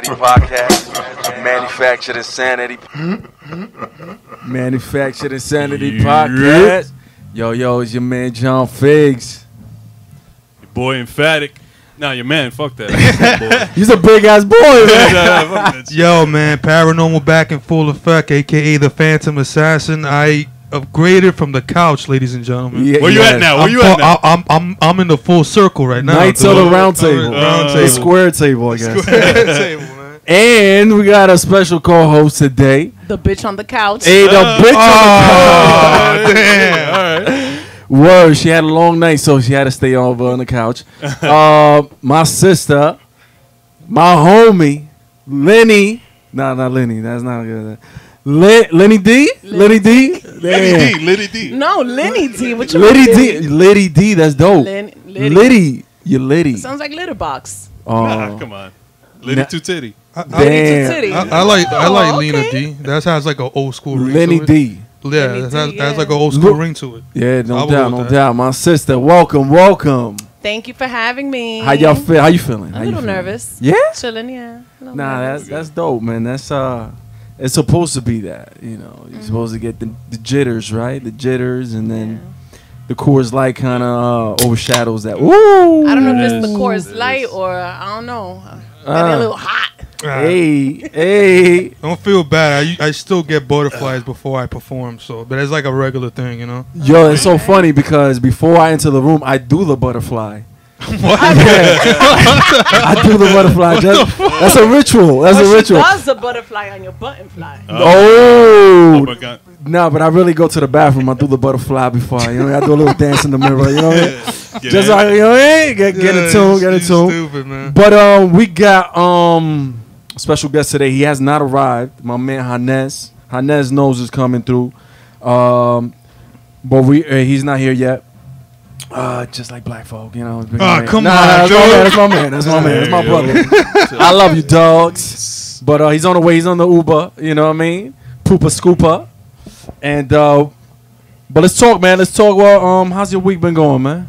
Insanity Podcast. Manufactured Insanity. Manufactured Insanity Podcast. Yo, it's your man John Figs. Your boy Emphatic. Nah, your man, fuck that. He's a big ass boy, man. Yo, man, Paranormal back in full effect, a.k.a. the Phantom Assassin. I upgraded from the couch, ladies and gentlemen. Where you at now? I'm in the full circle right now. Knights of the round table. The square table, I guess. Square table, man. And we got a special co-host today. The bitch on the couch. Hey, the bitch on the couch. Damn. All right. Word, she had a long night, so she had to stay over on the couch. My sister, my homie, Lenny. Nah, not Lenny. That's not good. Lenny D? Lenny D? Liddy D. No, Lenny D. What you Liddy mean? D. Liddy D, that's dope. Liddy. Liddy. You Liddy. Sounds like litter box. Nah, come on. Liddy to titty. Damn. I like Oh, Lena okay. D. That has like an old school ring Lenny to it. D. Yeah, Lenny that D, has yeah. like an old school ring to it. Yeah, I no will doubt, with no that. doubt. My sister, welcome. Thank you for having me. How y'all feel? How you feeling? A How you little feeling? nervous. Yeah? Chilling, yeah. A little Nah, nervous. that's dope, man. That's it's supposed to be that. You know, you're supposed to get the jitters, right? The jitters, and then the Coors Light kind of overshadows that. Woo! I don't know if It it's the is. Coors It Light is. or I don't know. Maybe a little hot. Hey. Don't feel bad. I still get butterflies before I perform, but it's like a regular thing, you know. Yo, it's so funny because before I enter the room, I do the butterfly. What? I do the butterfly. That's a ritual. That's Or a she ritual. does the butterfly on your button fly. Oh. my God. Nah, but I really go to the bathroom. I do the butterfly before. I do a little dance in the mirror. You know what I mean? Just like, you know what I mean? Get in tune, get in you tune. Stupid, man. But we got a special guest today. He has not arrived. My man Hanez. Hanez knows is coming through. But he's not here yet. Just like black folk, you know. Come on, that's my man. That's my man. That's my brother. I love you, dogs. But he's on the way. He's on the Uber. You know what I mean? Poopa scooper. And but let's talk, man. Let's talk. Well, how's your week been going, man?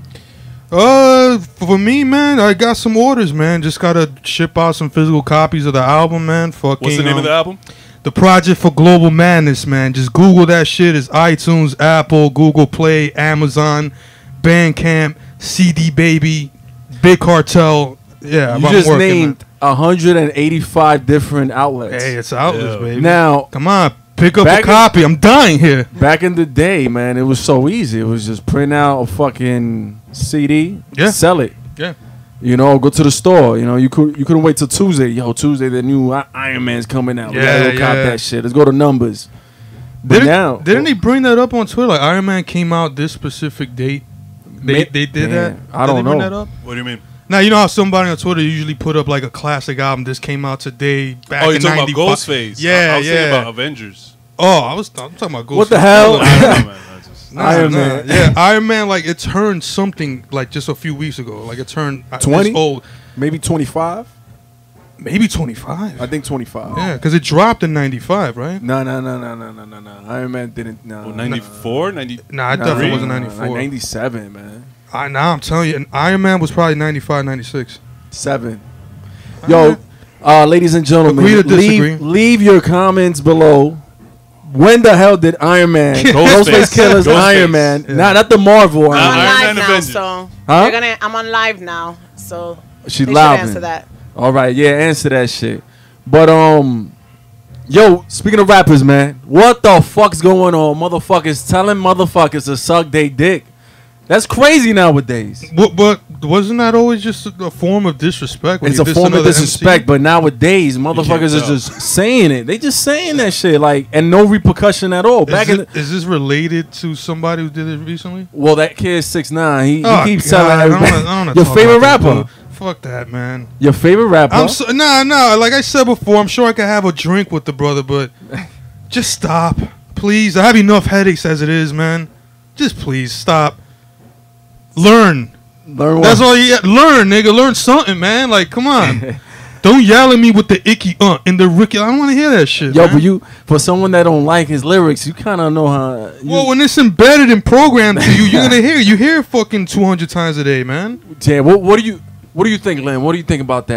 For me, man, I got some orders, man. Just gotta ship out some physical copies of the album, man. Fucking, What's the name of the album? The Project for Global Madness, man. Just Google that shit. It's iTunes, Apple, Google Play, Amazon, Bandcamp, CD Baby, Big Cartel. Yeah, You I'm just working, named 185 different outlets. Hey, it's outlets, Yeah. baby. Now, Come on, pick up a Back in- copy. I'm dying here. back in the day, man, it was so easy. It was just print out a fucking CD, Yeah. sell it. Yeah. You know, go to the store. You know, you couldn't wait till Tuesday. Yo, Tuesday, the new Iron Man's coming out. We gotta go cop Yeah. that shit. Let's go to numbers. But now, Didn't he bring that up on Twitter? Like Iron Man came out this specific date. They did Damn, that. I Did don't they bring know. that up? What do you mean? Now you know how somebody on Twitter usually put up like a classic album. This came out today. Back Oh, you're in talking about 95. Ghostface. Yeah, I was thinking yeah. about Avengers. Oh, I'm talking about Ghostface. What the hell? I don't know, man. I just- Iron Man. Yeah, Iron Man. Like it turned something like just a few weeks ago. Like it turned 20? It's old, maybe 25. maybe 25. I think 25. Yeah, because it dropped in '95, right? No. Iron Man didn't. No. 94, 90. Nah, it definitely wasn't '94. 97, man. Now I'm telling you, and Iron Man was probably '95, '96. 7. Yo, ladies and gentlemen, Agree to disagree. leave your comments below. When the hell did Iron Man, Ghostface Killer's Ghostface. Iron Man, Yeah. not the Marvel I'm Iron on Man. Iron live Man now, Avengers. so Huh? I'm on live now, so She's they should loud. answer that. All right, yeah, answer that shit. But yo, speaking of rappers, man, what the fuck's going on? Motherfuckers telling motherfuckers to suck they dick. That's crazy nowadays. But wasn't that always just a form of disrespect? when It's you a diss form of another disrespect, MC? but nowadays motherfuckers are tell. just saying it. They just saying that shit like, and no repercussion at all. Back in Is this related to somebody who did it recently? well, that kid 6ix9ine, he Oh, keeps God, telling I don't everybody. wanna Your talk favorite about that, rapper? dude. Fuck that, man. Your favorite rapper? I'm so, nah. Like I said before, I'm sure I could have a drink with the brother, but just stop, please. I have enough headaches as it is, man. Just please stop. Learn. Learn That's what? all you learn, nigga. Learn something, man. Like, come on. Don't yell at me with the icky and the Ricky. I don't want to hear that shit. Yo, man. but you, for someone that don't like his lyrics, you kind of know how. Well, when it's embedded and programmed to you, you're gonna hear. You hear it fucking 200 times a day, man. Yeah, what do you think, Lynn? What do you think about that?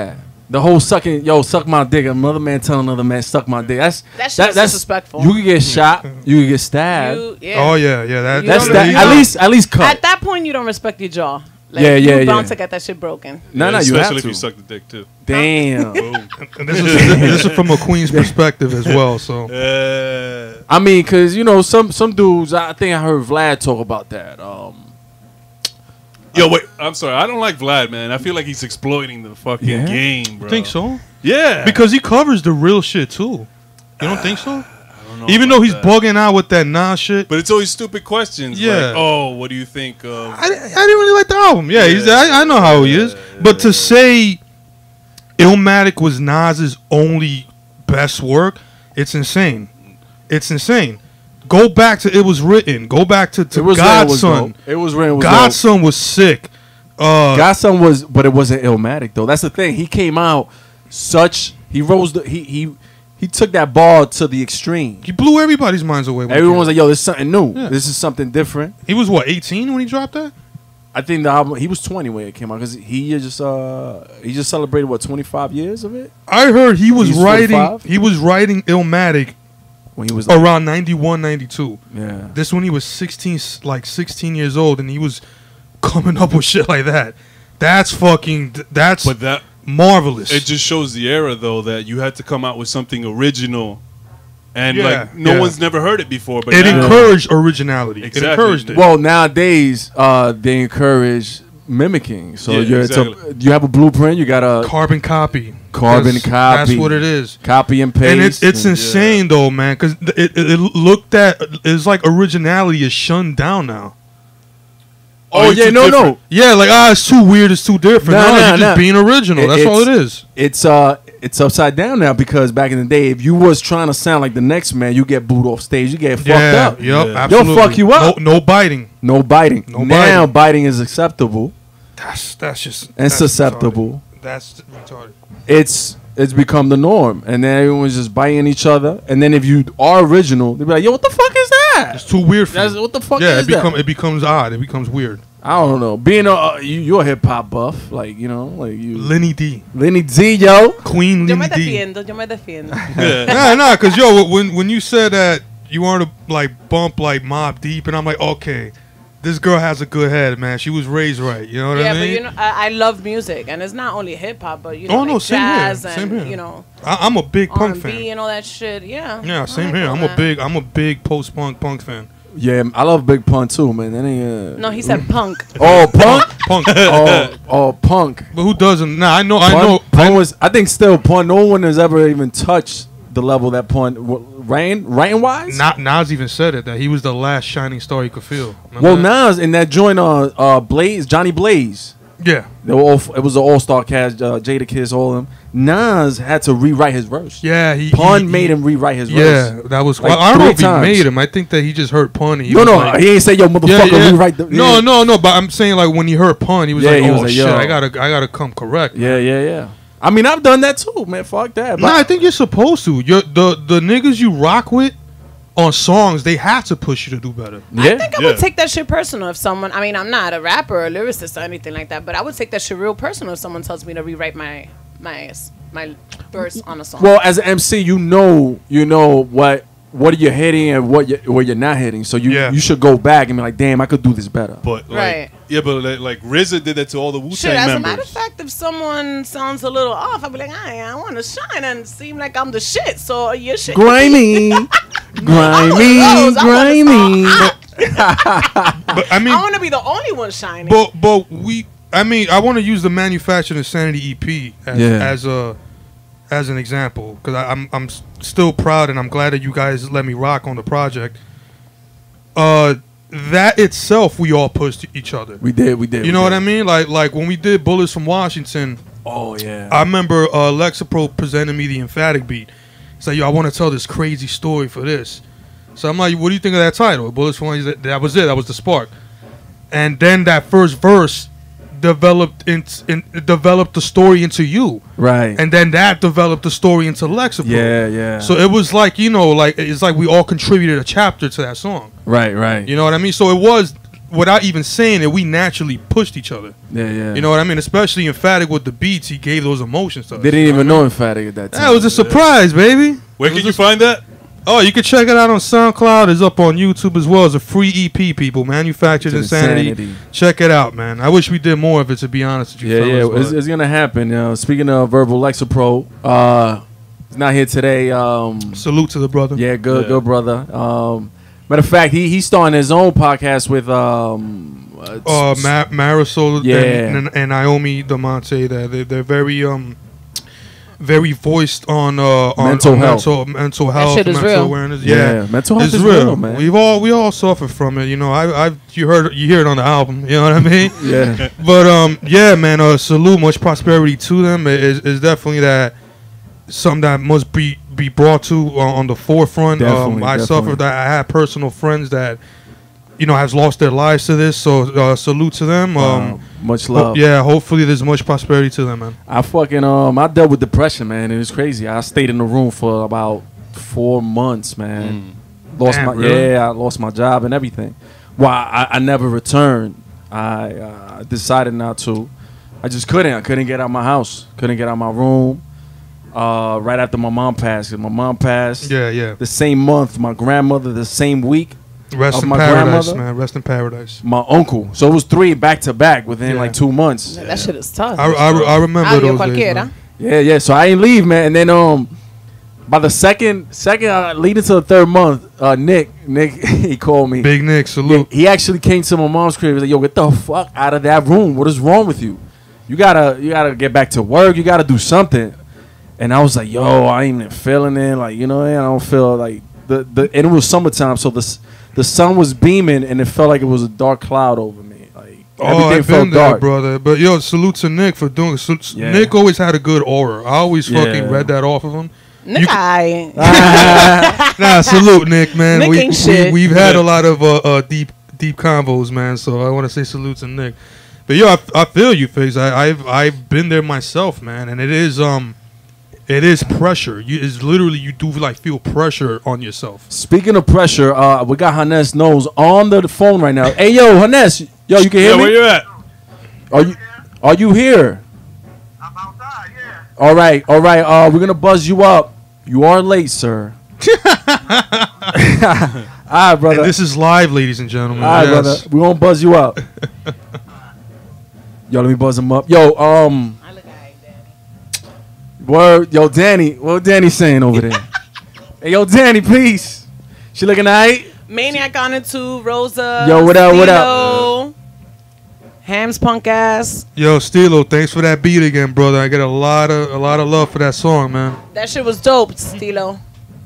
The whole sucking, suck my dick. Another man telling another man, suck my dick. That's shit's disrespectful. You could get shot. You could get stabbed. Oh yeah. That's that. At least cut. At that point, you don't respect your jaw. Like, Yeah. You're bound to get that shit broken. No, you have especially if to. you suck the dick too. Damn. Boom. And this is from a queen's perspective as well. So I mean, cause some dudes. I think I heard Vlad talk about that. Yo, wait. I'm sorry. I don't like Vlad, man. I feel like he's exploiting the fucking game, bro. I think so. Yeah. Because he covers the real shit too. You don't think so? I don't know Even about though he's that. bugging out with that Nas shit. But it's always stupid questions. Yeah. Like, oh, what do you think of? I didn't really like the album. Yeah, I know how he is. But to say Illmatic was Nas's only best work, it's insane. It's insane. Go back to It Was Written. Go back to Godson. It was written. Godson was sick. Godson was, but it wasn't Illmatic though. That's the thing. He came out he rose he took that ball to the extreme. He blew everybody's minds away. Everyone was like, "Yo, this is something new. Yeah. This is something different." He was what, 18 when he dropped that? I think the album. He was 20 when it came out because he just celebrated 25 years of it I heard he was He's writing 45? he was writing Illmatic when he was around 91, 92. yeah. This when he was 16 years old, and he was coming up with shit like that. That's But that marvelous. it just shows the era though that you had to come out with something original, and Yeah, like no yeah. one's never heard it before. But it now, encouraged originality. Exactly. It encouraged it. Well, nowadays they encourage mimicking. So Yeah, you have a blueprint. You got a Carbon copy. Carbon That's copy. what it is. copy and paste. And it's insane though, man, because it looked at it's like originality is shunned down now. Oh it's yeah, too no. different. Yeah, like it's too weird, it's too different. Nah, No, nah, you're just nah. being original. That's all it is. It's upside down now because back in the day, if you was trying to sound like the next man, you get booed off stage. You get fucked Yeah, up. yep, Yeah. absolutely. They'll fuck you up. No biting. No biting. No Now biting. biting is acceptable That's just and that's susceptible. retarded. That's retarded. It's become the norm, and then everyone's just biting each other. And then if you are original, they'll be like, "Yo, what the fuck is that? It's too weird for That's you. what the fuck Yeah, is that?" it becomes odd. It becomes weird. I don't know. Being you're a hip hop buff, like you. Lenny D, Lenny D, yo. Queen Yo me Lenny D. defiendo. Nah, cause yo, when you said that you want to like bump like Mob Deep, and I'm like, okay, this girl has a good head, man. She was raised right. You know what Yeah, I mean? but you know, I love music, and it's not only hip hop, but you know, Oh, no, like same here, jazz same and here. you know, I'm a big punk R&B fan. and all that shit. Yeah. Yeah, I same like here. all that. I'm a big post punk fan. Yeah, I love Big Pun too, man. That ain't. No, he said punk. Oh, punk. Punk. oh, punk. But who doesn't? Nah, I know. Pun was. I think still Pun. No one has ever even touched the level that Pun. Writing wise. Nas even said it that he was the last shining star he could feel. Remember Well, that? Nas in that joint, Blaze, Johnny Blaze. Yeah. They were all. It was an all-star cast. Jada Kiss, all of them. Nas had to rewrite his verse. Yeah, Pun made him rewrite his Yeah, verse. that was. Like Well, I don't know 3 if he times. made him. I think that he just heard Pun. And he No, was no, like, he ain't say yo motherfucker rewrite the. No. But I'm saying like when he heard Pun, he was Yeah, like, he oh was like, shit, yo. I gotta come correct. Yeah. I mean, I've done that too, man. Fuck that. No, I think you're supposed to. The niggas you rock with on songs, they have to push you to do better. Yeah. I think I would take that shit personal if someone. I mean, I'm not a rapper or a lyricist or anything like that, but I would take that shit real personal if someone tells me to rewrite my verse on a song. Well, as an MC, you know what are you hitting and what you're not hitting. So you should go back and be like, damn, I could do this better. But like, Right. yeah, but like RZA did that to all the Wu Shit, Tang as members. a matter of fact, if someone sounds a little off, I'll be like, I want to shine and seem like I'm the shit. So your shit. Grimy, grimy, grimy. But I mean, I want to be the only one shining. but I want to use the Manufactured Insanity EP as an example because I'm still proud and I'm glad that you guys let me rock on the project. That itself, we all pushed each other. We did. You know what I mean? Like when we did Bullets from Washington. Oh yeah. I remember Lexapro presented me the Emphatic beat. It's like, yo, I want to tell this crazy story for this. So I'm like, what do you think of that title? Bullets from Washington. That was it. That was the spark. And then that first verse developed the story into you. Right. And then that developed the story into Lexapro. Yeah. So it was like, it's like we all contributed a chapter to that song. Right. You know what I mean? So it was without even saying it, we naturally pushed each other. Yeah. You know what I mean? Especially Emphatic with the beats, he gave those emotions to us. They didn't you even what I know mean? Emphatic at that time. That was a surprise, baby. Where can you find that? Oh, you can check it out on SoundCloud. It's up on YouTube as well. It's a free EP, people. Manufactured Insanity. Check it out, man. I wish we did more of it, to be honest with you. Yeah, fellas, it's gonna happen. Speaking of Verbal Lexapro, he's not here today. Salute to the brother. Yeah, good brother. Matter of fact, he's starting his own podcast with Marisol and Naomi Damonte. They're very voiced on mental health, mental shit is real. awareness. Yeah, mental health it's is real, man. We all suffer from it. You know, you hear it on the album. You know what I mean? Yeah. But yeah, man. Salute, much prosperity to them. Is definitely that something that must be brought to on the forefront. I suffered that. I had personal friends that, has lost their lives to this. So salute to them. Much love. Hopefully there's much prosperity to them, man. I fucking I dealt with depression, man. It was crazy. I stayed in the room for about 4 months, man. I lost my job and everything. Well, I never returned. I decided not to. I just couldn't. I couldn't get out of my house. Couldn't get out of my room. Right after my mom passed. My mom passed. Yeah. The same month. My grandmother the same week. Rest in paradise, man. Rest in paradise. My uncle. So it was 3 back to back within like 2 months. That shit is tough. I remember those days, man. Yeah. So I ain't leave, man. And then by the second leading to the 3rd month, Nick, he called me. Big Nick, salute. He actually came to my mom's crib. He was like, "Yo, get the fuck out of that room. What is wrong with you? You gotta get back to work. You gotta do something." And I was like, "Yo, I ain't even feeling it. Like, I don't feel like and it was summertime, so the sun was beaming, and it felt like it was a dark cloud over me. Like everything felt dark, brother. But yo, salute to Nick for doing it. Nick always had a good aura. I always fucking read that off of him. Nick, salute Nick, man. Nick ain't shit. We've had a lot of deep combos, man. So I want to say salute to Nick. But yo, I feel you, Face. I've been there myself, man, and it is pressure. It's literally you do like feel pressure on yourself. Speaking of pressure, we got Hannes Knows on the phone right now. Hey, yo, Hannes, you can hear me? Where you at? Are you here? I'm outside, yeah. All right. We're gonna buzz you up. You are late, sir. All right, brother. And this is live, ladies and gentlemen. All right, brother. We're gonna buzz you up. Yo, let me buzz him up. Yo, word, yo, Danny. What Danny saying over there? Hey, yo, Danny, peace. She looking alright? Maniac on it too. Rosa. Yo, what up? Stilo, Ham's punk ass. Yo, Stilo, thanks for that beat again, brother. I get a lot of love for that song, man. That shit was dope, Stilo.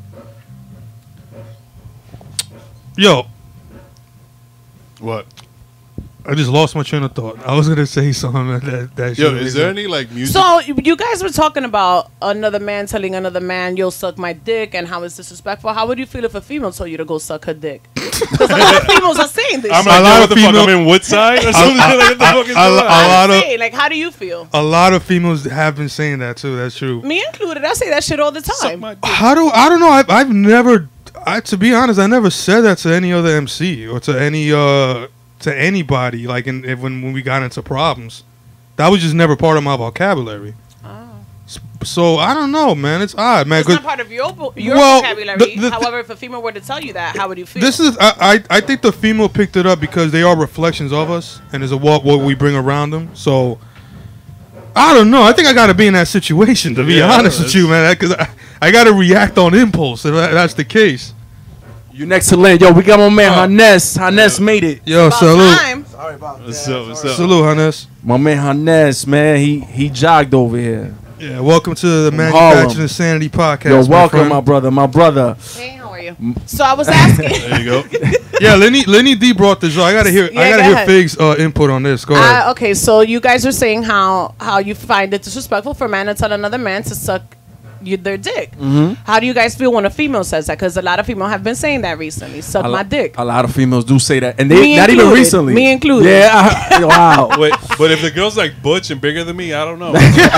Yo, What? I just lost my train of thought. I was gonna say something that Yo, shit is there any like music? So you guys were talking about another man telling another man, "You'll suck my dick," and how it's disrespectful. How would you feel if a female told you to go suck her dick? Because a lot of females are saying this. I'm shit. like, A lot what of the fuck? female- I'm in Woodside or something. Like, what the fuck is going on? I'm saying, like, how do you feel? A lot of females have been saying that too. That's true. Me included. I say that shit all the Suck time. my dick. I don't know. I've never. To be honest, I never said that to any other MC or to anybody. Like when we got into problems, that was just never part of my vocabulary. So I don't know, man. It's odd, man. It's not part of your Well, vocabulary. the However, if a female were to tell you that, how would you feel? This is I think the female picked it up because they are reflections of us and is what we bring around them. So I don't know. I think I got to be in that situation to be honest with you, man. Because I got to react on impulse if that's the case. You next to Lynn. Yo, we got my man Hannes. Hannes made it. Yo, About salute, time. What's up? salute, Hannes. My man Hannes, man, he jogged over here. Yeah, welcome to the From Manufactured Harlem. Insanity podcast. Yo, welcome, friend. my brother. Hey, how are you? So I was asking. There you go. Yeah, Lenny D brought this. I gotta hear. Yeah, I gotta go hear ahead. Fig's input on this. Go ahead. Okay, so you guys are saying how you find it disrespectful for a man to tell another man to suck their dick. Mm-hmm. How do you guys feel when a female says that? Because a lot of female have been saying that recently. Suck my dick. A lot of females do say that, and Me they not even included. recently. Me included. Yeah. Wow. Wait, but if the girl's like butch and bigger than me, I don't know.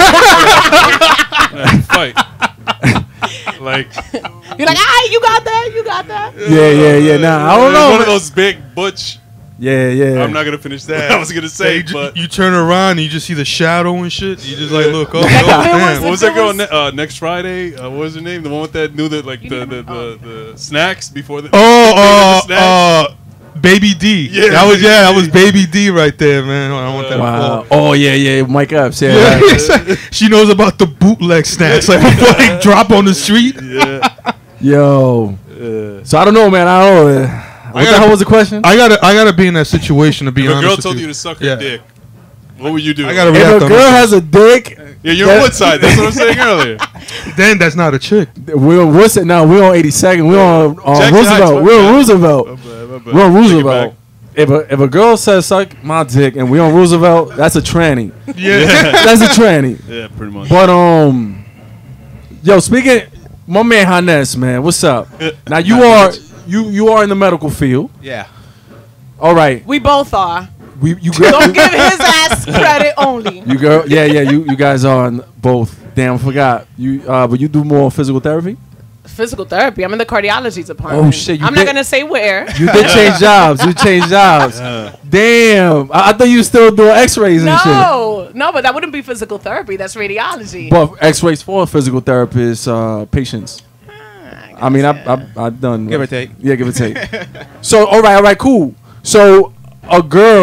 Fight. Like, You're like, you got that. Yeah. Nah, I don't know. One of those big butch. Yeah. I'm not gonna finish that. I was gonna say, but you turn around and you just see the shadow and shit. You just like look up. Like, Oh, if it damn. what was that girl next Friday? What was her name? The one with that knew that like the snacks before the snacks. Baby D. Yeah, that was Baby D right there, man. I don't want that. Wow. Oh yeah. Mike Epps. Yeah. Yeah, right. she knows about the bootleg snacks, like before they drop on the street. Yeah. Yo. So I don't know, man. I don't know. What the hell was the question? I gotta be in that situation to be If a honest. girl with told you you to suck her Yeah. dick, what would you do? I gotta If react a on girl that. has a dick, Yeah, you're on what side? That's what I'm saying earlier. Then that's not a chick. we're on what's it now? We're on 82nd. We're on Jackson Heights, Roosevelt. my We're on bad. Roosevelt. My bad. We're on Take it Roosevelt. back. If a girl says suck my dick and we on Roosevelt, that's a tranny. Yeah. That's a tranny. Yeah, pretty much. But yo, speaking, my man Hanes, man, what's up? Now you are in the medical field. Yeah. All right, We both are. you Don't give his ass credit only. you girl, yeah, you guys are on both. Damn, I forgot you. But you do more physical therapy. Physical therapy. I'm in the cardiology department. Oh, shit, you I'm did- not gonna say where. You did change jobs. You changed jobs. Damn, I thought you still doing X-rays and shit. No, but that wouldn't be physical therapy. That's radiology. But X-rays for physical therapists, patients. I mean, I've done Give or take. Yeah, give or take. So all right, cool. So a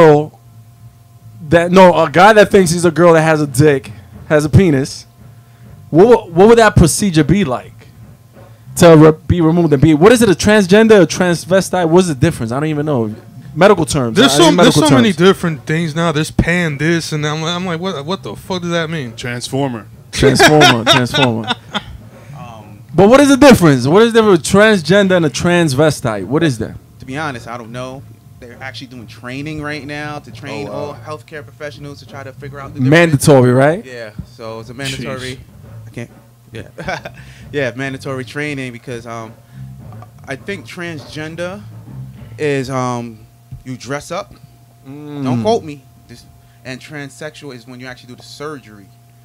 guy that thinks he's a girl that has a dick, has a penis. What would that procedure be like to be removed and be? What is it? A transgender, a transvestite? What's the difference? I don't even know. Medical terms. There's I need there's so medical many terms. different things now. There's pan this and I'm like what the fuck does that mean? Transformer. Transformer. But what is the difference? What is the difference between transgender and a transvestite? What is that? To be honest, I don't know. They're actually doing training right now to train all healthcare professionals to try to figure out the difference. Mandatory, right? Yeah, so it's a mandatory. Sheesh. I can't. Yeah, yeah, mandatory training because I think transgender is you dress up. Don't quote me. And transsexual is when you actually do the surgery.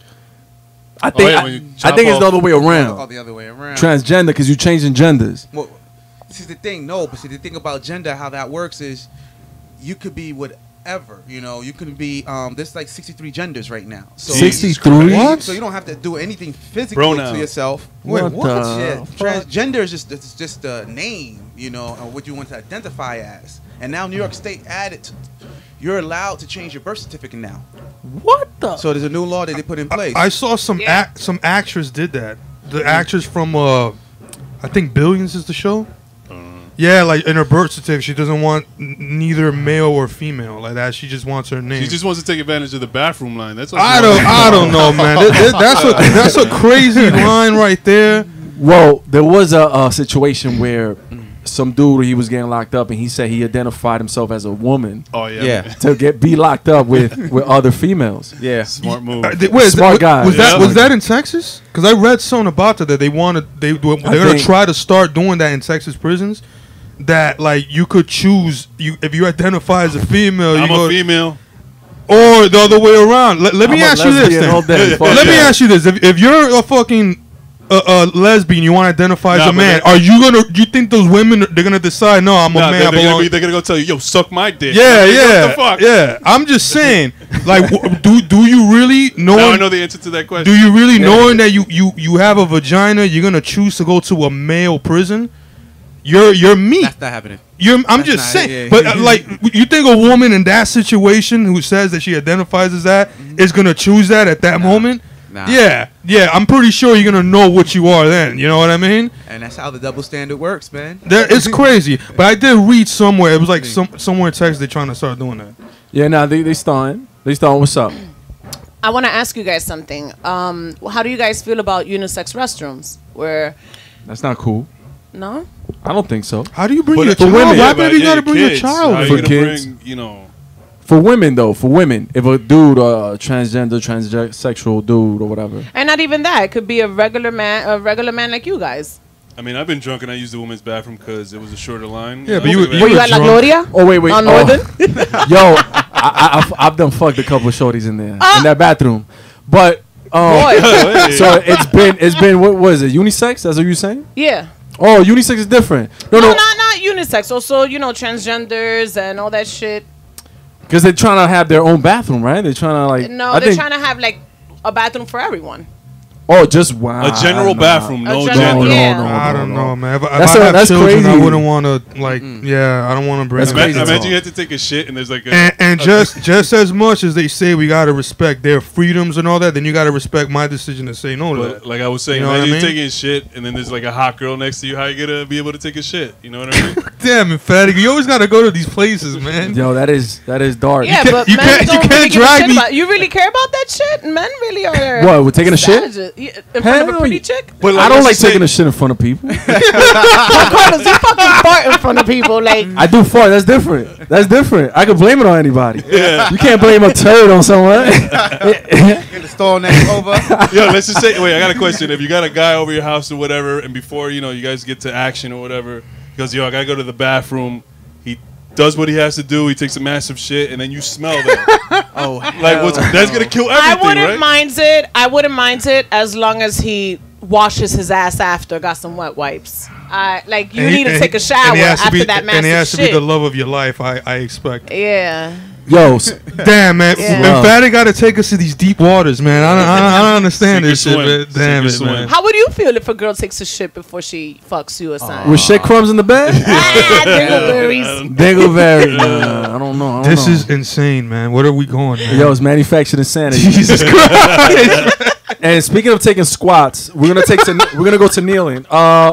I think yeah, when you I chop think it's the off- other way Oh, around. the other way around. Transgender, because you're changing genders. Well, this is the thing. No, but see, the thing about gender, how that works is you could be whatever. You know, you can be. There's like 63 genders right now. So 63? What? So you don't have to do anything physically Pronouns. to yourself. What the Yeah, fuck? transgender is just a name. You know, of what you want to identify as. And now New York State added. You're allowed to change your birth certificate now. What the? So there's a new law that they put in place. I saw some Yeah. some actress did that. The actress from I think Billions is the show. Yeah, like in her birth certificate, she doesn't want neither male or female like that. She just wants her name. She just wants to take advantage of the bathroom line. That's all. I don't know, man. That's a crazy line right there. Well, there was a situation where some dude, he was getting locked up, and he said he identified himself as a woman Oh yeah. Yeah. man. to be locked up with other females. yeah. Smart move. Smart guy. Was Yeah. that in Texas? Because I read something about that they wanted they're gonna think- try to start doing that in Texas prisons. That like you could choose if you identify as a female, I'm you go, a female. or the other way around. Let me I'm a ask you this. lesbian Then. all day. Fuck Let me yeah. ask you this: if you're a fucking lesbian, you want to identify as Nah, a but man, they- are you gonna? Do you think those women they're gonna decide? No, I'm a Nah, man. I they're belong. gonna go tell you, yo, suck my dick. Yeah, Like, yeah, What the fuck? yeah. I'm just saying, like, do you really Now I know? know the answer to that question. Do you really knowing that you have a vagina, you're gonna choose to go to a male prison? You're meat. That's not happening. I'm That's just not- saying, yeah. but like, you think a woman in that situation who says that she identifies as that is gonna choose that at that moment? Nah. Yeah. I'm pretty sure you're gonna know what you are then. You know what I mean? And that's how the double standard works, man. It's crazy. But I did read somewhere. It was like somewhere in Texas they're trying to start doing that. Yeah, nah, they starting. What's up? I want to ask you guys something. How do you guys feel about unisex restrooms? Where That's not cool. no, I don't think so. How do you bring But your for child? women- Why Yeah, baby but you gotta yeah, bring your kids. child? How you For gonna kids. bring, you know, For women, if a dude, transgender, transsexual dude or whatever. and not even that. It could be a regular man like you guys. I mean, I've been drunk and I used the women's bathroom because it was a shorter line. Yeah, but know, you- look at you Were that. you were at La drunk. Gloria? Oh wait, On Northern? Yo, I've done fucked a couple of shorties in there in that bathroom, but Boy, Hey. so it's been what was it? Unisex? That's what you saying? yeah. Oh, unisex is different. No, No. not unisex. Also, you know, transgenders and all that shit. Because they're trying to have their own bathroom, right? They're trying to like. No, I they're think- trying to have like a bathroom for everyone. Oh, just wow. A general bathroom, A no general- gender. yeah. I don't know, man. If That's I have that's children, I crazy. wouldn't want to like. Yeah, I don't want to bring. That's them. crazy. Imagine you have to take a shit and there's like a. And just as much as they say we gotta respect their freedoms and all that, then you gotta respect my decision to say no to that. But like I was saying, You know what imagine I you mean? taking a shit and then there's like a hot girl next to you. How you gonna be able to take a shit? You know what I mean? Damn, emphatic. You always gotta go to these places, man. Yo, that is dark. Yeah, can't- but you men can't- don't you really can't give a drag shit me- about. You really care about that shit? Men really are. What, we're taking a shit? savages. Yeah, in front of a Hell pretty yeah. chick? But I don't like let's say- taking a shit in front of people. Carlos, you fucking fart in front of people. Like, I do fart. That's different. That's different. I can blame it on anybody. You can't blame a turd on someone. Get the stall next over. Yo, let's just say. Wait, I got a question. If you got a guy over your house or whatever, and before you guys get to action or whatever, he goes, "Yo, I gotta go to the bathroom." He does what he has to do. He takes a massive shit, and then you smell that. Oh, Like, that's gonna kill everything, I wouldn't right? mind it. I wouldn't mind it as long as he washes his ass after, got some wet wipes. Like, you need to take a shower and he has to after be, that massive and he has to shit. be the love of your life. I expect. Yeah. Yo, Damn, man. Yeah. Emphatic got to take us to these deep waters, man. I don't understand Sink or this shit, swim. man. Damn Sink or it, man. swim. How would you feel if a girl takes a shit before she fucks you or something? with shit crumbs in the bed? Ah, dingleberries. Dingleberry. I don't know. This is insane, man. Where are we going, man? Yo, it's manufactured insanity. Jesus Christ. And speaking of taking squats, we're gonna go to kneeling.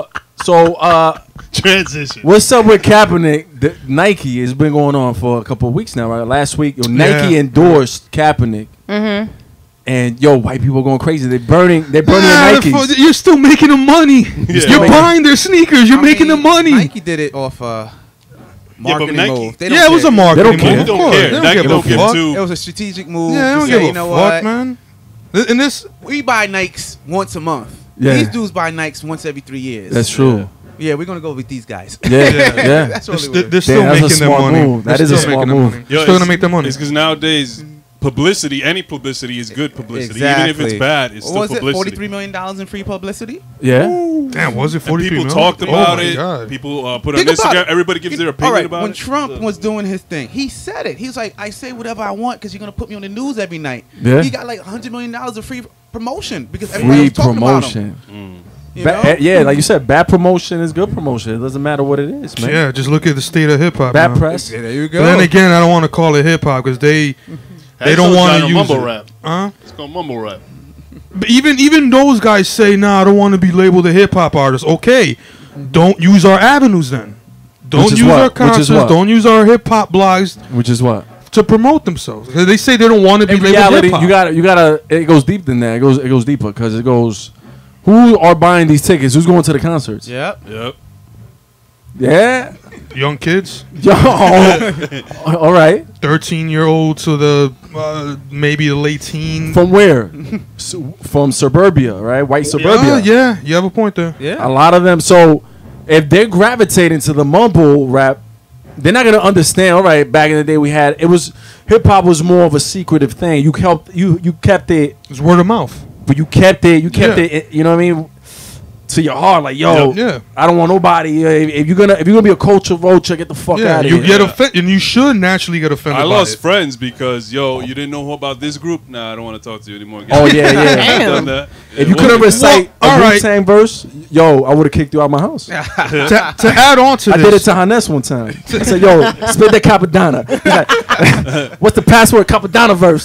Transition. What's up with Kaepernick? Nike has been going on for a couple of weeks now, right? Last week, Nike Yeah. endorsed Kaepernick. Mm-hmm. And yo, white people are going crazy. They're burning their Nah, Nikes. you're still making the money. Yeah. You're buying their sneakers. You're making the money. Nike did it off marketing Nike- move. They Yeah, it was a care. marketing care. move. They of don't course. care. They Nike give a don't give fuck. two. It was a strategic move. Yeah, they to don't say, give you a know fuck, what? man. And this, We buy Nikes once a month. Yeah. These dudes buy Nikes once every 3 years. That's true. Yeah, we're gonna go with these guys. Yeah, yeah. That's really they're, what they're still that's a making their smart money. move. They're That is a still smart making their move. money. They're still gonna make their money. It's because nowadays publicity, any publicity is good publicity. Even if Exactly. it's bad, it's What still was it? publicity. $43 million in free publicity. Yeah. Damn, was it And 43 people million? talked about Oh my it. God. People put on Think about Instagram. it. Everybody gives their All opinion right, about when it. Trump was doing his thing, he said it. He was like, "I say whatever I want because you're gonna put me on the news every night." Yeah. He got like $100 million of free promotion because everybody Free was talking about him. promotion. You know? Yeah, like you said, bad promotion is good promotion. It doesn't matter what it is, man. Yeah, just look at the state of hip hop. Bad now. press. Yeah, there you But then again, I don't want to call it hip hop because they don't want to use mumble it. rap. Huh? It's called mumble rap. But even those guys say, "Nah, I don't want to be labeled a hip hop artist." Okay, don't use our avenues then. Don't Which is use what? our Which is concerts. what? Don't use our hip hop blogs Which is what? to promote themselves. 'Cause they say they don't want to be In labeled reality, hip hop. you gotta. It goes deep than that. It goes deeper because it goes. Who are buying these tickets? Who's going to the concerts? Yep. Yep. Yeah. Young kids, Yo. All right. 13-year-old to the maybe the late teen. From where? From suburbia, right? White suburbia. Yeah, you have a point there. Yeah. A lot of them. So if they're gravitating to the mumble rap, they're not gonna understand. All right, back in the day, hip hop was more of a secretive thing. You kept it, It's word of mouth. but you kept it. Yeah. it. You know what I mean? To your heart, like yo, Yeah. I don't want nobody. If you're gonna be a culture vulture, get the fuck Yeah, out of you here. get offended, and you should naturally get offended. I by lost it. friends because you didn't know about this group. Nah, I don't want to talk to you anymore. Oh yeah, yeah. I've done that. If you Yeah, couldn't recite Well, a all right. Wu-Tang verse, yo, I would have kicked you out of my house. to add on to I this. did it to Hannes one time. I said, yo, spit that Capadonna. He's like, what's the password Capadonna verse?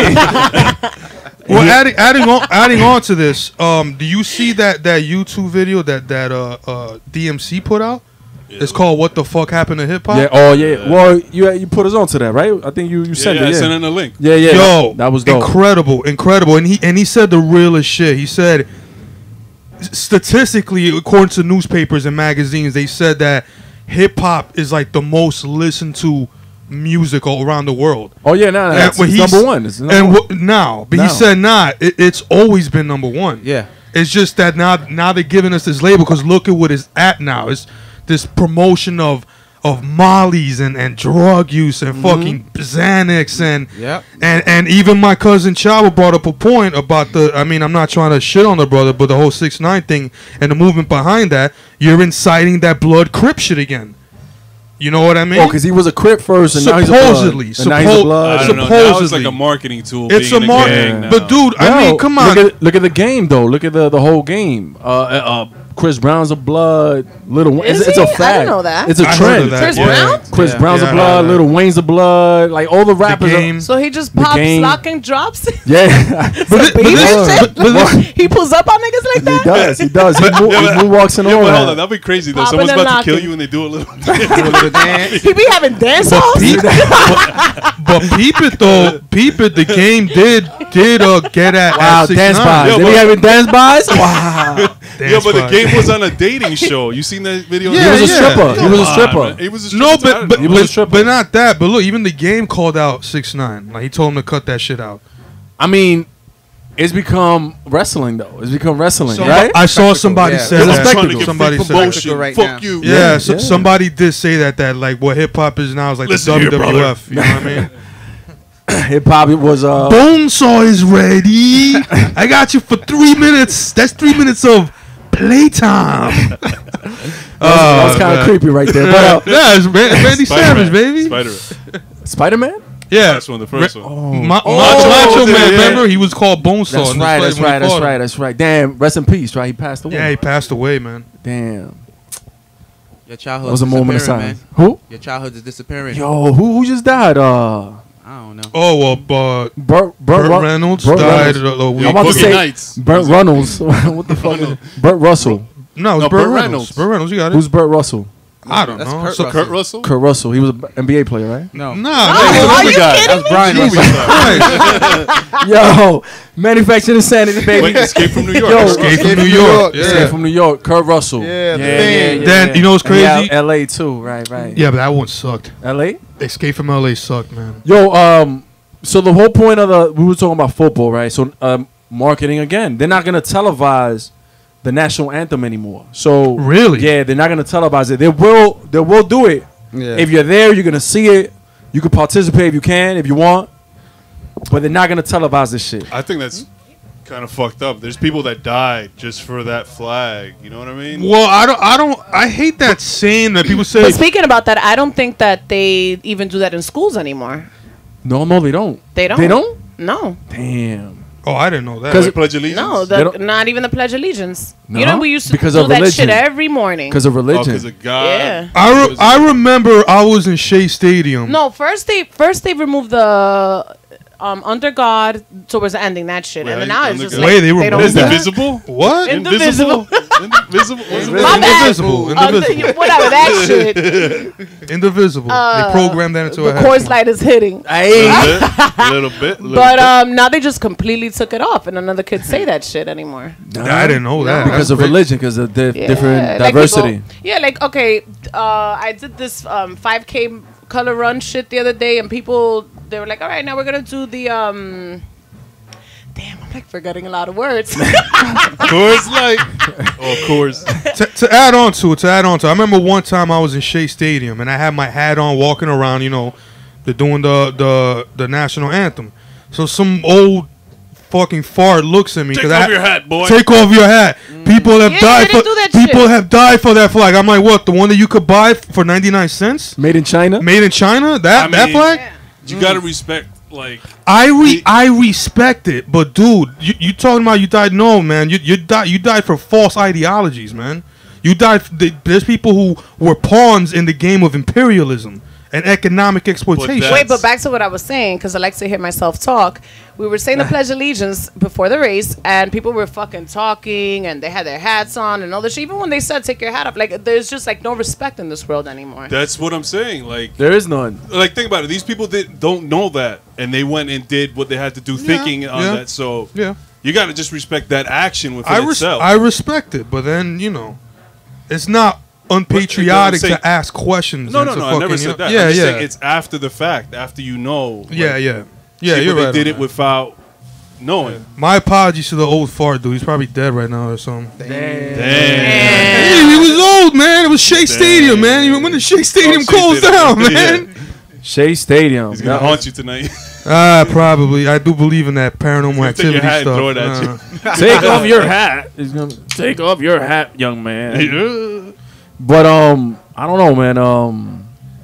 Well, adding on to this, do you see that YouTube video that DMC put out? It's called "What the Fuck Happened to Hip Hop." Yeah. Oh yeah. Well, you put us on to that, right? I think you sent I it. sent Yeah. in a link. Yeah. Yeah. Yo, that was dope. incredible, and he said the realest shit. He said, statistically, according to newspapers and magazines, they said that hip hop is like the most listened to music all around the world. Oh yeah. No, that's but it's he's- number one. It's number And one. now, but Now. he said, nah, it's always been number one. Yeah. It's just that now they're giving us this label because look at what it's at now. It's this promotion of Molly's and drug use and fucking Xanax Yep. and even my cousin Chava brought up a point about I'm not trying to shit on the brother, but the whole 6ix9ine thing and the movement behind that, you're inciting that blood Crip shit again. You know what I mean? Oh, because he was a Crip first, and now he's a Blood. Supposedly. And now he's a Blood. I don't know. Now it's like Supposedly. a marketing tool. It's being a in marketing. gang now. But dude, I mean, come on. Look at the game though. Look at the whole game. Chris Brown's a Blood. Little Wayne. Is It's he? a I fact. didn't know that. It's a I heard trend. of that, Chris yeah. Brown? Chris Yeah. Brown's Yeah, a I Blood. heard that. Little Wayne's a Blood. Like all the rappers. game. So he just The pops, game. lock, and drops. Yeah. Baby this- shit? He pulls up on niggas like He that. does. He does. He moonwalks and Yeah, all but hold on, that. that'd be crazy though. Popping Someone's and about to kill locking. you and they do a little. Do a little dance. He be having dance offs. But peep it though. Peep it. The game did get at Wow, 6ix9ine. dance buys. Yo, Did he but- having dance buys? Wow. Yeah, but the Dance game buys. was on a dating show. You seen that video? Yeah, He was a yeah. stripper. He was a Come on, stripper. man. He was a stripper. No, too. I don't but know. was a stripper. but not that. But look, even the game called out 6ix9ine. Like he told him to cut that shit out. I mean, it's become wrestling though. It's become wrestling, So- right? I saw somebody yeah. say It's a I'm that. trying to spectacle. get Somebody free said promotion. that. Right Fuck now. you. Yeah, Yeah. somebody did say that like what hip hop is now is like Listen the here, WWF. You know what I mean? Hip hop was Bonesaw is ready. I got you for 3 minutes. That's 3 minutes of playtime. that was kind of creepy right there. But Yeah, it's Randy Savage, baby. Spider-Man. Spider-Man? Yeah, That's one of the first one. Macho Man. yeah. Remember, he was called Bonesaw. That's in the right. fight That's when he right. That's fought him. right. That's right. Damn. Rest in peace. Right. He passed away. Yeah, he passed away, man. Damn. Your childhood That was a moment of disappearing, silence. man. Who? Your childhood is disappearing. Yo, who just died? I don't know. Oh well, Burt Reynolds died a week. I'm about to Boogie say Nights. Burt Reynolds. What the fuck? Is it? Burt Russell. No, it was No, Burt Burt Reynolds. Reynolds. Burt Reynolds, you got it. Who's Burt Russell? I don't That's know. Kurt So Russell. Kurt Russell? Kurt Russell. He was an NBA player, right? No. Nah, Oh, are you guy. kidding That's me? Brian Russell. Yo, manufacturing insanity, baby. Wait, Escape from New York. Yo, Escape from New York. Escape Yeah. from New York. Kurt Russell. Yeah, the thing. Then, you know what's And yeah, crazy? L.A. too. Right. Yeah, but that one sucked. L.A. Escape from LA sucked, man. Yo, so the whole point of we were talking about football, right? So, marketing again. They're not gonna televise the national anthem anymore. So Really? yeah, they're not gonna televise it. They will do it. Yeah. If you're there, you're gonna see it. You can participate if you can, if you want. But they're not gonna televise this shit. I think that's kind of fucked up. There's people that died just for that flag. You know what I mean? Well, I hate that saying that people say. But speaking about that, I don't think that they even do that in schools anymore. No, they don't. They don't. They don't. No. Damn. Oh, I didn't know that. Because Like Pledge Allegiance? No, They don't- not even the Pledge of Allegiance. No? You know, we used to Because do of that religion. shit every morning. Because of Oh, religion. because of God. Yeah. I remember I was in Shea Stadium. No, first they removed the under God towards the ending, that shit, Wait, and then how now you- it's just under like God? Wait, they don't removed do that. Indivisible? What? Indivisible. Indivisible? What's it? My bad. Indivisible. Indivisible. Whatever that shit. Indivisible. They programmed that into The a course head. light is hitting. Hey. A little bit. But now they just completely took it off, and none of the kids say that shit anymore. I didn't know that. Because That's of great. religion, because of the Yeah, different like diversity. people- yeah, like okay, I did this 5K color run shit the other day, and people they were like, "All right, now we're gonna do the Damn, I'm like forgetting a lot of words. Coors Light. Oh, Coors. To add on to it, I remember one time I was in Shea Stadium and I had my hat on, walking around. You know, they're doing the national anthem. So some old fucking fart looks at me. Take 'cause off your hat, boy. Take off your hat. People have Yeah, died they for didn't do that people shit. have died for that flag. I'm like, what? The one that you could buy for 99 cents, Made in China. made in China? That I mean- flag? You got to respect, like, I respect it, but dude, you talking about you died? No, man, you died for false ideologies, man. You died. There's people who were pawns in the game of imperialism and economic exploitation. that- Wait, but back to what I was saying, because I like to hear myself talk. We were saying the Pledge of Allegiance before the race, and people were fucking talking, and they had their hats on and all this shit. Even when they said take your hat off, like there's just like no respect in this world anymore. that's what I'm saying. Like, There is none. think about it. These people don't know that, and they went and did what they had to do, thinking on yeah. that. So Yeah, you got to just respect that action within I itself. respect it, but then it's not unpatriotic say- to ask questions. no, and no, to no. I fucking, never said that. Yeah, I'm just yeah, saying it's after the fact, after you know. yeah, like, yeah, yeah. see, You're but right. They did on it that. without knowing. My apologies to the old fart dude. He's probably dead right now or something. Damn. Hey, he was old, man. It was Shea Stadium, man. Even when the Shea Stadium Shea closed Stadium. down, Yeah. man. Shea Stadium. He's gonna haunt you tonight. Probably. I do believe in that paranormal Take your activity hat and stuff. throw it at you. Take off your hat. He's gonna take off your hat, young man. But I don't know, man.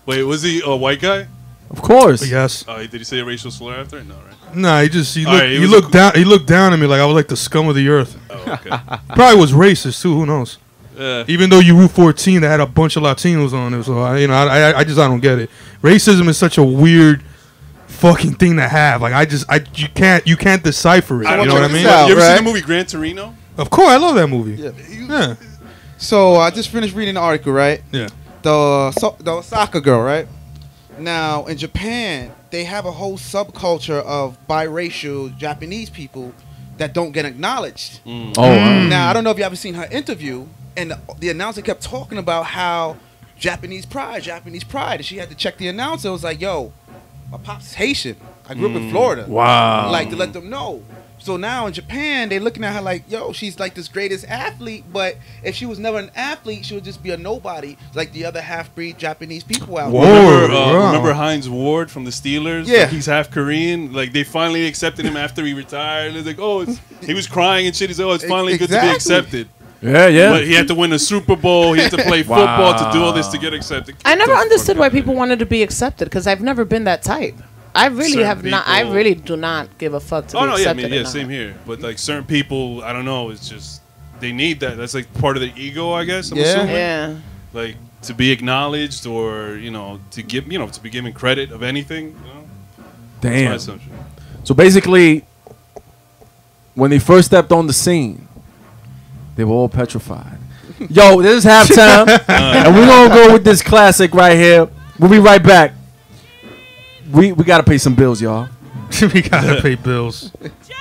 Wait, was he a white guy? Of course. Yes. Did he say a racial slur after? No, right? Nah, he All right, he was looked down. He looked down at me like I was like the scum of the earth. Oh, okay. Probably was racist too. Who knows? Yeah. Even though you Route 14, that had a bunch of Latinos on it, so I don't get it. Racism is such a weird fucking thing to have. Like you can't decipher it. I You don't know what I check mean? this out. You ever Right? seen the movie Gran Torino? Of course, I love that movie. Yeah. Yeah. So I just finished reading the article, right? Yeah. The Osaka girl, right? Now in Japan, they have a whole subculture of biracial Japanese people that don't get acknowledged. Oh, Now I don't know if you ever seen her interview, and the announcer kept talking about how Japanese pride, and she had to check the announcer. It was like, yo, my pops is Haitian. I grew up in Florida. Wow. Like to let them know. So now in Japan, they looking at her like, yo, she's like this greatest athlete, but if she was never an athlete, she would just be a nobody, like the other half-breed Japanese people out Whoa. there. Remember Heinz Ward from the Steelers? Yeah. Like, he's half Korean. Like they finally accepted him after he retired. It's like, he was crying and shit. He said, it's finally good to be Exactly. accepted. yeah. But he had to win a Super Bowl. He had to play football to do all this to get accepted. I never Get the understood fuck why out of people here. wanted to be accepted because I've never been that type. I really Certain have not. I people- really do not give a fuck to Oh be no, yeah, I accepted. mean, or yeah, not. same here. But like certain people, I don't know. It's just they need that. That's like part of their ego, I guess. I'm Yeah. assuming. Yeah. Like to be acknowledged, or to give, to be given credit of anything. That's my Damn. assumption. So basically, when they first stepped on the scene, they were all petrified. Yo, this is halftime, and we're gonna go with this classic right here. We'll be right back. We gotta pay some bills, y'all. We gotta pay bills.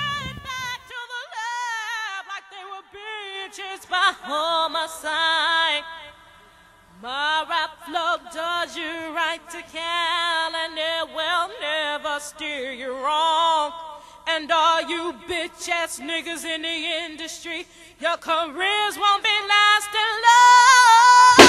My rap flow does you right to Cal, and it will never steer you wrong. And all you bitch ass niggas in the industry, your careers won't be lasting long.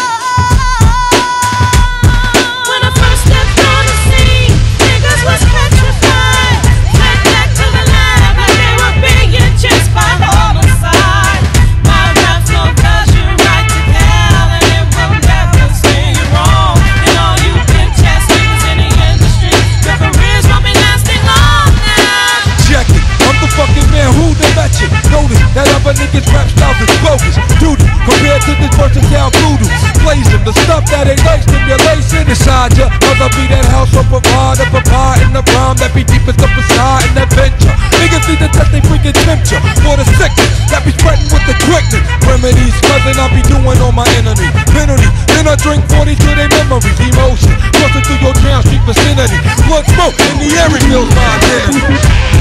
When I first stepped on the scene, niggas was petrified. Went back to the lab like they were being chased by homicide. My rap flow does you right to Cal, and it will never steer you wrong. And all you bitch ass niggas in the industry, your careers won't be lasting long now. Check it, I'm the fucking man who the bet you. Notice that other niggas rap styles is bogus. Duty compared to this versatile voodoo. Blazing the stuff that ain't nice, stimulation inside ya. Cause I be that house of provider, provide in the rhyme that be deepest up inside an adventure. Niggas need to test they freaking temperature for the sickness that be spreading with the quickness. Remedies, cousin, I be doing on my enemy. Penalty, then I drink 40 to their memories. Emotion, crossing through your town street vicinity. Blood smoke in the air reveals my identity.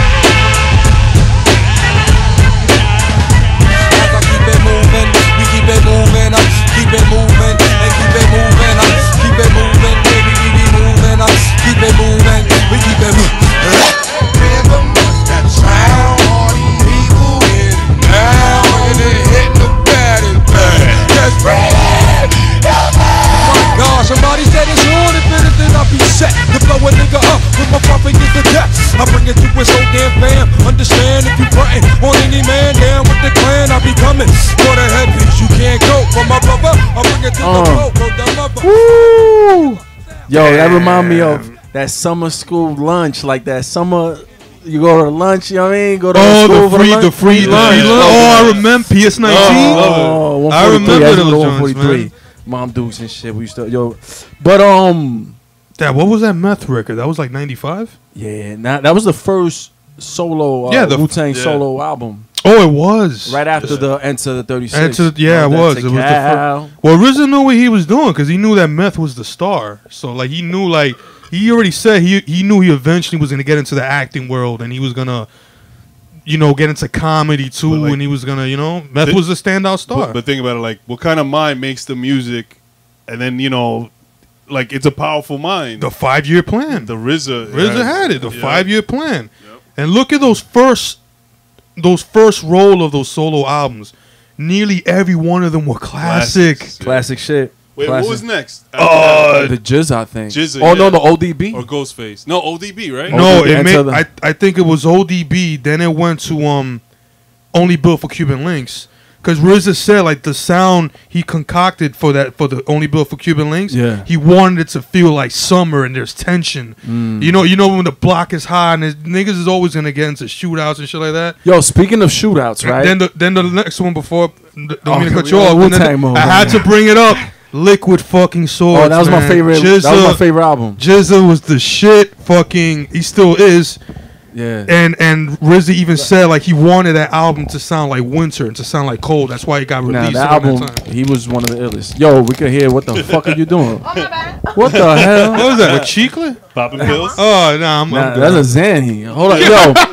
We keep it moving, keep it moving, and keep it moving, keep it moving, baby, we be moving, keep it moving, we keep it moving. Never much that sound, all these people in now, and it hit the baddest bang. Just breathe, my God, somebody said it's on, if anything I'll be set to blow a nigga up with my profit is the death. I bring it to a so damn fam. Understand if you frontin' on any man down with the clan, I be coming for the heavies. You can't go for my brother. I bring it to the road, bro, the lover. Woo! Yo, that remind me of that summer school lunch, like that summer. You go to lunch, you know what I mean? Go to school for lunch. the free lunch. Oh, I remember PS19. Oh, I 143. remember I those remember joints, 143. man. Mom Dukes and shit. We used to but Dad, what was that meth record? That was like 95? yeah, that was the first solo Yeah, the- Wu-Tang yeah. solo album. Oh, it was. Right after the Enter the 36. Yeah, it That was. It was the Tikal. first. Well, RZA knew what he was doing because he knew that meth was the star. So, like, he knew, like, he already said he knew he eventually was going to get into the acting world and he was going to, get into comedy too. But, like, and he was going to, meth was the standout star. But think about it, like, what kind of mind makes the music, and then like it's a powerful mind. the 5-year plan. The RZA had it. The yeah. 5-year plan. Yep. And look at those first roll of those solo albums. Nearly every one of them were classic. Classics. Classic shit. Wait, Classic. what was next? After The Jizz, I think. Jizza, Oh, yeah. no, the ODB. or Ghostface? No, ODB, right? No, ODB. it made, Enter I think it was ODB. Then it went to Only Built for Cuban Links. because RZA said like the sound he concocted for the Only Built for Cuban Links. Yeah. He wanted it to feel like summer and there's tension. You know when the block is high and niggas is always gonna get into shootouts and shit like that. Yo, speaking of shootouts, right? Then the next one before. Don't mean to cut we you on off. and then Wu-Tang mode, I had to bring it up. Liquid fucking Swords. Oh, that was my man. favorite. That was my favorite album. GZA was the shit. Fucking, he still is. Yeah. And RZA even said like he wanted that album to sound like winter and to sound like cold. That's why it got Now released. that around album, that time. he was one of the illest. Yo, we could hear what the fuck are you doing? Oh, my bad. What the hell? What was that? With Chicle? Popping pills. Oh no, I'm Nah, good. that's a Xanny. Hold on,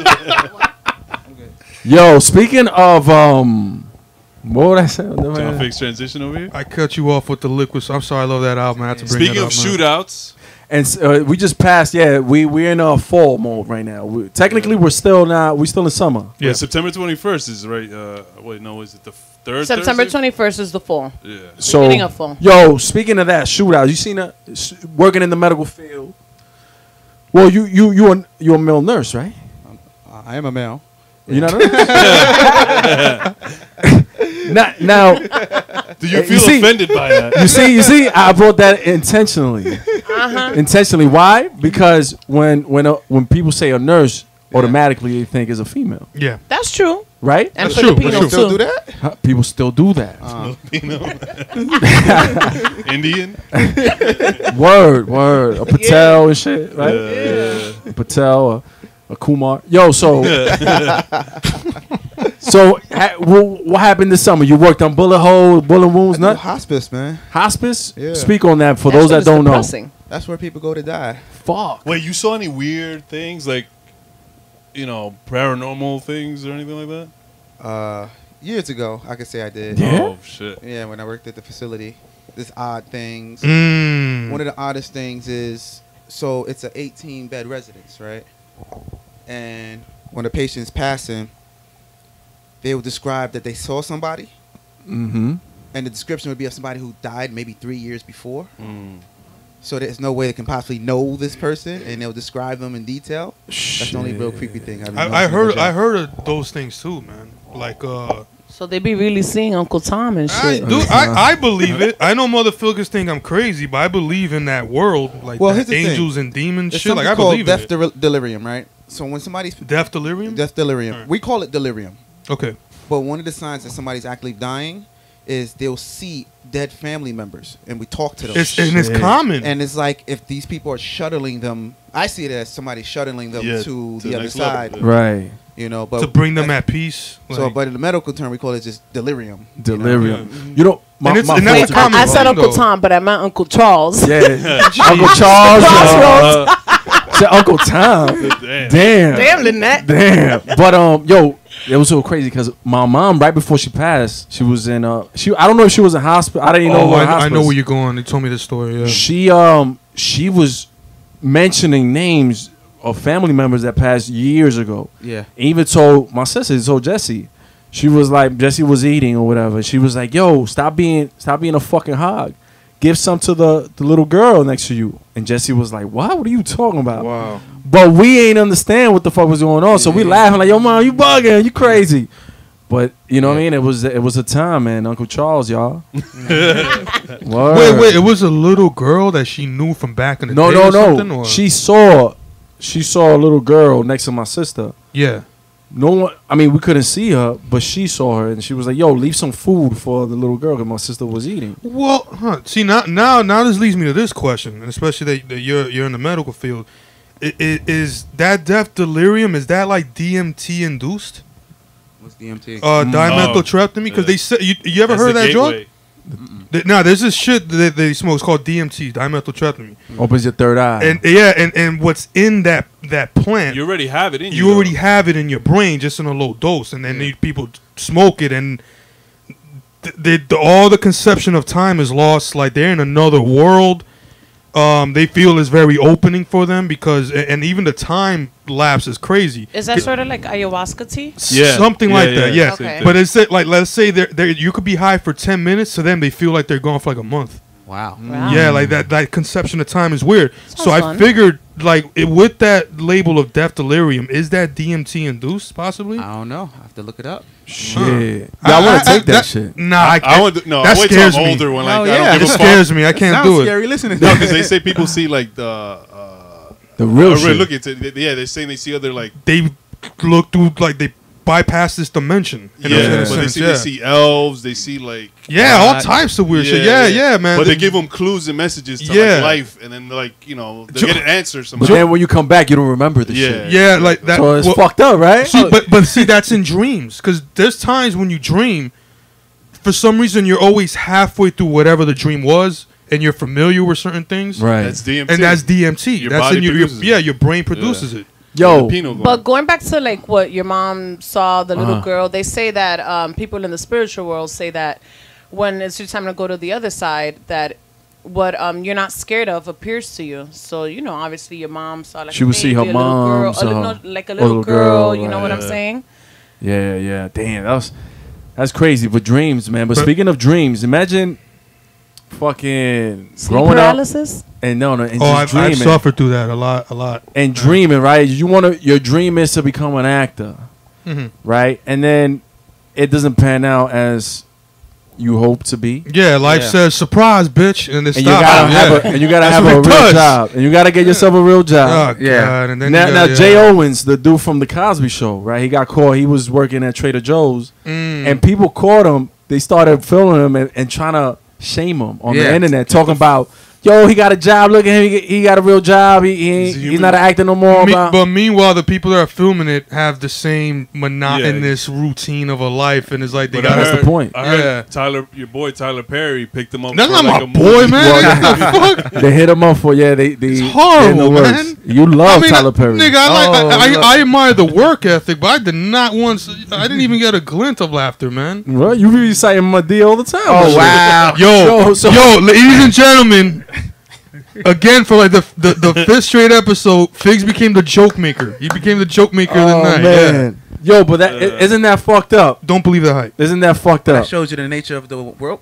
yo, speaking of what would I say? Trying to fix transition over here. I cut you off with the Liquid. I'm sorry, I love that album. I had to bring Speaking it of up, man. shootouts, And we just passed. Yeah, we're in a fall mode right now. Technically, we're still not. We're still in summer. Yeah. September 21st is right. Wait, no, is it the third? September Thursday? 21st is the fall. Yeah. So, Beginning of fall. yo, speaking of that shootout, you seen that working in the medical field? Well, you're a male nurse, right? I am a male. You know what now, Do you You feel see- offended by that? you see, I brought that intentionally. Intentionally, why? Because when people say a nurse, automatically they think is a female, Yeah. That's true. right? And That's true, Filipino that's Still too. do that? Huh, people still do that. Indian. Word, a Patel and shit, right? A Patel, a Kumar. Yo, so what happened this summer? You worked on bullet wounds, I do not hospice, man. hospice. Yeah. Speak on that for That those shit that is don't depressing. That's where people go to die. know. Fuck. Wait, you saw any weird things like, paranormal things or anything like that? Years ago, I could say I did. Yeah? Oh shit. Yeah, when I worked at the facility. There's odd things. Mm. One of the oddest things is, so it's an 18-bed residence, right? And when a patient's passing, they will describe that they saw somebody, Mm-hmm. and the description would be of somebody who died maybe 3 years before. Mm. So there's no way they can possibly know this person, and they'll describe them in detail. That's the only real creepy thing I've I heard of those things too, man. Like So they be really seeing Uncle Tom and shit. I believe it. I know motherfuckers think I'm crazy, but I believe in that world, like Well, that here's the thing. angels and demons There's shit. Like something I called believe death in it. delirium, right? So when somebody's Death delirium. death delirium, Alright. we call it delirium. Okay. But one of the signs that somebody's actually dying is they'll see dead family members, and we talk to them. It's Shit. common. And it's like if these people are shuttling them, I see it as somebody shuttling them Yeah, to to the the other next level, side. yeah. Right. You know, but to bring them at peace. So, like- but in the medical term, we call it just delirium. Delirium. You know, my And it's- my and that's fault- a common I said thing, Uncle though. Tom, but I meant Uncle Charles. Yeah, Uncle Charles. Said Uncle Tom. Damn. Damn. Damn, Lynette. Damn. But yo, it was so crazy because my mom, right before she passed, she was in I don't know if she was in hospital. I didn't know. Oh, what I know hospital. where you're going. They told me this story. Yeah. She was mentioning names of family members that passed years ago. Yeah. Even told my sister, told Jesse. She was like, Jesse was eating or whatever. She was like, yo, stop being a fucking hog. Give some to the little girl next to you. And Jesse was like, what? What are you talking about? Wow. But we ain't understand what the fuck was going on. So we laughing like, yo, mom, you bugging. You crazy. But, you know what I mean? It was a time, man. Uncle Charles, y'all. Word. Wait. It was a little girl that she knew from back in the day. or something, No. or? She saw a little girl next to my sister. Yeah. No one. I mean, we couldn't see her, but she saw her, and she was like, "Yo, leave some food for the little girl," because my sister was eating. Well, see now this leads me to this question, and especially that you're in the medical field. Is that death delirium? Is that like DMT induced? What's DMT? Dimethyltryptamine? Because they said you ever That's heard the that drug? gateway. No, there's this shit that they smoke. It's called DMT, dimethyltryptamine. Opens your third eye. And what's in that plant? You already have it in you. You already have it in your brain, just in a low dose, and then these people smoke it, and all the conception of time is lost. Like they're in another world. They feel is very opening for them because, and even the time lapse is crazy. Is that sort of like ayahuasca tea? Yeah. Something like that. Yeah. Okay. But it's like, let's say they you could be high for 10 minutes, to them they feel like they're gone for like a month. Wow. Wow. Yeah, like that conception of time is weird. Sounds So I fun. figured, like, with that label of death delirium, is that DMT induced, possibly? I don't know. I have to look it up. Shit. Yeah, I want to take that shit. Nah, I want to, no. that I wait till I'm scares me. older when like Oh, I yeah. don't It give a fuck. scares me. I can't Sounds do it. scary listening. No, because they say people see like the real really shit. look into yeah. They're saying they see other like They look through, like, they bypass this dimension. In a but sense, they see elves. They see like Yeah, all types of weird shit. Yeah, man. But they give them clues and messages to Yeah. like life, and then like they get an answer But somehow. then when you come back, you don't remember the Yeah. shit. Yeah, like that. So it's well, fucked up, right? See, but see, that's in dreams, because there's times when you dream, for some reason you're always halfway through whatever the dream was, and you're familiar with certain things, Right. That's DMT. and that's DMT. Your that's body in your produces it. your brain produces it. Yo, Pinot But going back to like what your mom saw, the little Uh-huh. girl, they say that people in the spiritual world say that when it's your time to go to the other side, that what you're not scared of appears to you. So obviously your mom saw like She a would see baby, her a little mom, girl, saw like a a little little girl. girl, You know what I'm right. saying? yeah. Damn, that's crazy. But dreams, man. But But- speaking of dreams, imagine fucking Sleep growing paralysis. up and and Oh, just I've dreaming suffered through that a lot. and dreaming, right? Your dream is to become an actor, Mhm. right? And then it doesn't pan out as you hope to be. Yeah, life Yeah. says surprise, bitch, and it And stops. you gotta Yeah. have That's a what real it does. job, and you gotta get yourself a real Oh job. Yeah. God! And then Now, you now gotta- Jay Owens, the dude from the Cosby Show, right? He got caught. He was working at Trader Joe's, and people caught him. They started filming him and trying to shame him on the Yeah. internet, talking about, yo, he got a job. Look at him. He got a real job. He's not an actor no more. But meanwhile, the people that are filming it have the same monotonous routine of a life, and it's like they But got. That's the point. I heard Yeah. Tyler, your boy Tyler Perry, picked him up. That's for not like my a boy, movie. man. Well, What the fuck? They hit him up for they horrible, they're in the works. man. You love I mean, Tyler Perry. Nigga, I admire the work ethic, but I did not once. I didn't even get a glint of laughter, man. Well, you be citing my D all the time. Oh Shit. wow. Yo, ladies and gentlemen, again for like the fifth straight episode, Figs became the joke maker. He became the joke maker of the Oh night. Yeah. man, yo, but that isn't that fucked up? Don't believe the hype. Isn't that fucked That up? shows you the nature of the world.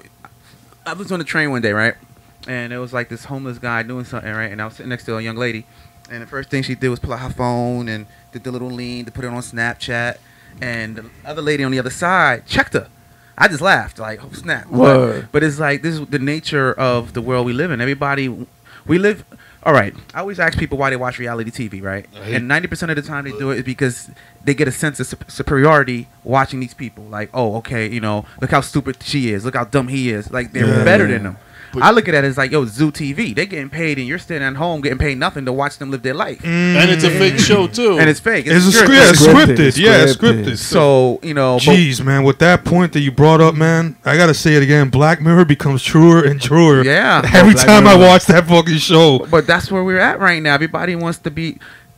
I was on the train one day, right? And it was like this homeless guy doing something, right? And I was sitting next to a young lady. And the first thing she did was pull out her phone and did the little lean to put it on Snapchat. And the other lady on the other side checked her. I just laughed, like, oh, snap. Word. But it's like, this is the nature of the world we live in. We live. All right. I always ask people why they watch reality TV, right? And 90% of the time they do it is because they get a sense of superiority watching these people. Like, oh, okay, look how stupid she is. Look how dumb he is. Like, they're better than them. I look at it as like, yo, Zoo TV. They're getting paid, and you're standing at home getting paid nothing to watch them live their life. And it's a fake show too. And it's fake. It's a script. scripted. Yeah, it's Scripted. scripted. So, Jeez, man, with that point that you brought up, man, I gotta say it again. Black Mirror becomes truer and truer. Yeah. Every Black time I Mirror. watch that fucking show. But that's where we're at right now. Everybody wants to be.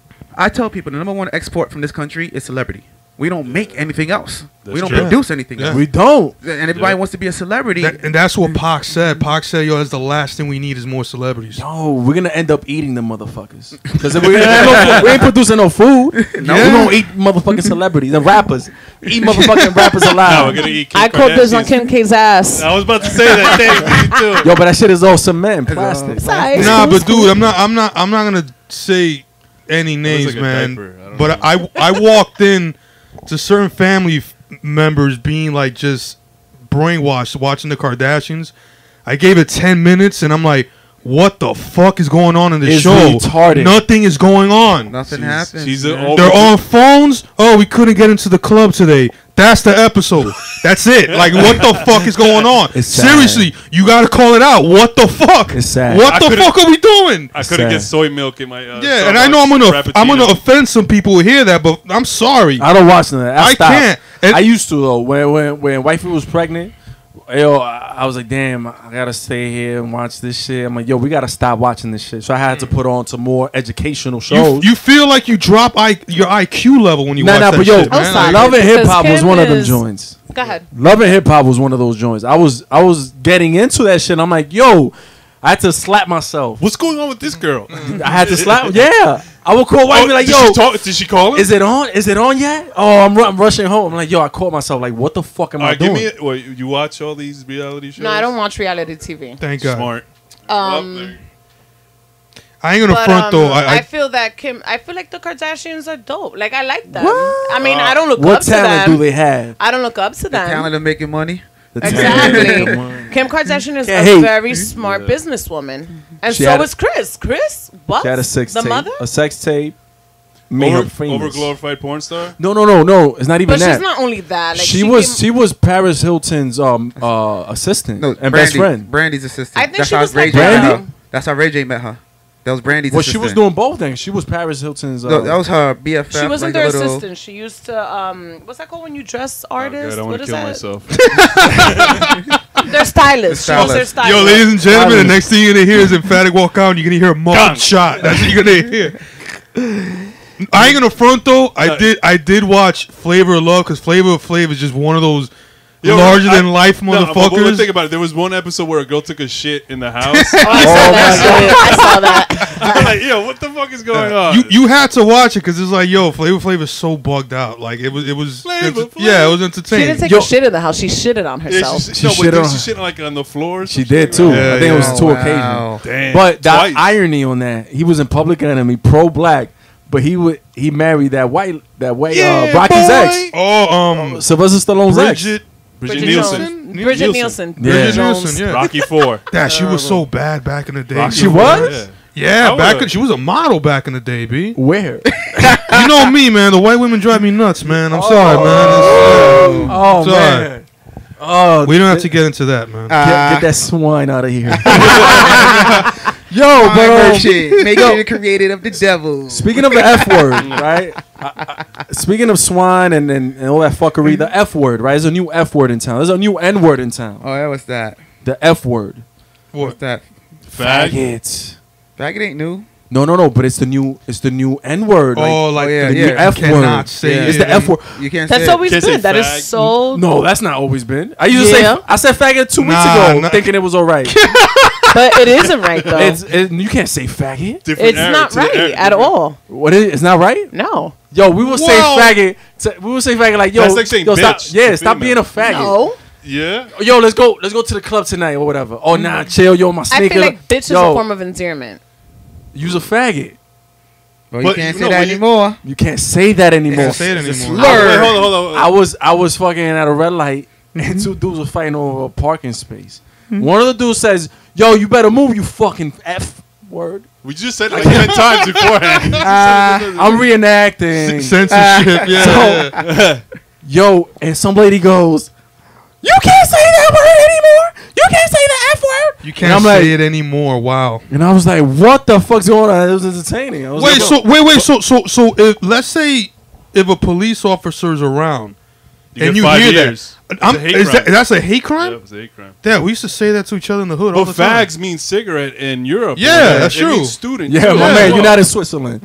I tell people the number one export from this country is celebrity. We don't make anything else. We don't true. produce anything Yeah. else. We don't. And everybody wants to be a celebrity. And that's what Pac said. Pac said, yo, that's the last thing we need is more celebrities. Yo, we're gonna end up eating them motherfuckers. Because we ain't producing no food. No, Yeah. we gonna eat motherfucking celebrities and rappers. Eat motherfucking rappers Now alive. we're gonna eat. Kim I caught this on Kardashian's- Kim K's ass. I was about to say that. Thank you too. Yo, but that shit is all cement and plastic. Sorry. Nah, but dude, I'm not gonna say any names, like a man. diaper. I don't But know. I walked in to certain family members being like just brainwashed watching the Kardashians. I gave it 10 minutes and I'm like, what the fuck is going on in this It's show? retarded. Nothing is going on. Nothing happens. She's man. an They're on phones. Oh, we couldn't get into the club today. That's the episode. That's it. Like, what the fuck is going on? It's sad. Seriously, you gotta call it out. What the fuck? It's sad. What I the could've- fuck are we doing? I couldn't sad. get soy milk in my. Yeah, and I know I'm gonna offend some people who hear that, but I'm sorry. I don't watch that. I stopped. can't. And- I used to though. When wifey was pregnant, yo, I was like, damn, I gotta stay here and watch this shit. I'm like, yo, we gotta stop watching this shit. So I had to put on some more educational shows. You feel like you drop your IQ level when you watch nah, that but yo, shit, man. sorry. Love and Hip Hop Because was one of them Kim is- joints. Go ahead. Love and Hip Hop was one of those joints. I was getting into that shit. I'm like, yo, I had to slap myself. What's going on with this girl? I had to slap. Yeah, I would call wifey like, yo, did she call him? is it on? Is it on yet? Oh, I'm rushing home. I'm like, yo, I caught myself. Like, what the fuck am All I right, give doing? me. You watch all these reality shows? No, I don't watch reality TV. Thank God. Smart. I ain't gonna But front though. I I feel that I feel like the Kardashians are dope. Like I like them. I mean, I don't look What up to talent them. do they have? I don't look up to The them. talent of making money. The talent. Exactly. Kim Kardashian is Can't a hate. very smart businesswoman, and She so had a- is Chris. Chris, what? She had a sex the tape. mother? A sex tape. Made her Over famous. glorified porn star. No. It's not even But that. she's not only that. Like she was Paris Hilton's assistant and best friend. Brandy's assistant. I think That's she how was Ray like J met Brandy? her. That's how Ray J met her. That was Brandy's Well, assistant. she was doing both things. She was Paris Hilton's. No, that was her BFF. She wasn't like their a little- assistant. She used to what's that called when you dress Oh, artists? God, I want What to is kill that? myself. Their stylist. She was their stylist. stylist. Yo, ladies and gentlemen, the next thing you're gonna hear is Emphatic walk out and you're gonna hear a mug shot. That's what you're gonna hear. I ain't gonna front though. I did watch Flavor of Love because Flavor of Flav is just one of those larger than life No, but motherfuckers. think about it. There was one episode where a girl took a shit in the house. I saw that. I'm like, yo, what the fuck is going on? You had to watch it because it's like, yo, Flavor Flav is so bugged out. Like it was Flavor Flav. yeah, it was She entertaining. didn't take Yo. a shit in the house. She shitted on Yeah, herself. she She no, but shit did on- she shit like on the floor. or She some did shit? too. Yeah, I think it was yeah. two Wow. occasions. Damn. But the Twice. irony on that, he was in Public Enemy, pro-black, but he married that white Rocky's ex, Sylvester Stallone's ex. Bridget Nielsen. Bridget Nielsen. Yeah. Bridget Jones. Nielsen, yeah. Rocky 4. That she was so bad back in the day. She was? Yeah. Yeah, I back would've- she was a model back in the day, B. Where? You know me, man. The white women drive me nuts, man. I'm sorry, man. It's, Oh Sorry. man. Oh, we don't have to get into that, man. get that swine out of here. Yo, But but shit, make it created of the devil. speaking of the F word, right? Speaking of swine and all that fuckery, the F word, right? There's a new F word in town. There's a new N word in town. Oh, yeah, what's that? The F word. What's that? Fag. Faggots. Faggot ain't new. No, but it's the new N word. Oh, like yeah, the yeah. new F cannot word. say It's it. the F word. You can't That's say always Can't say been. That is fag. so. No, that's not always been. I used to Yeah. say I said faggot 2 weeks Nah, ago, nah. thinking it was all right. But it isn't right though. You can't say faggot. Different It's era not to the right era. at all. What is it? It's not right. No. Yo, we will say Whoa. faggot. We will say faggot like yo. That's like saying yo, stop. bitch Yeah, to stop being female. a faggot. No. Yeah. Yo, let's go to the club tonight or whatever. Oh nah, chill. Yo, my I sneaker. feel like bitch is yo, a form of endearment. use a faggot. Well, you But can't you say know, that when you- anymore. You can't say that anymore. Can't say it It's a anymore. slur. Wait, hold on. I was fucking at a red light and two dudes were fighting over a parking space. One of the dudes says, "Yo, you better move, you fucking F word." We just said it like 10 times beforehand. I'm reenacting. Censorship, yeah. Yo, and some lady goes, "You can't say that word anymore. You can't say the F word." You And can't I'm say like- it anymore. Wow. And I was like, "What the fuck's going on?" It was entertaining. I was Wait, like, so if let's say if a police officer's around You and get you 5 hear years. that, It's a hate crime. that's a hate Yeah, crime? it was a hate crime. Yeah, we used to say that to each other in the hood all But the time. fags means cigarette in Europe. Yeah, that's it true. Means student. "Yeah, too. my man, Well, you're not in Switzerland."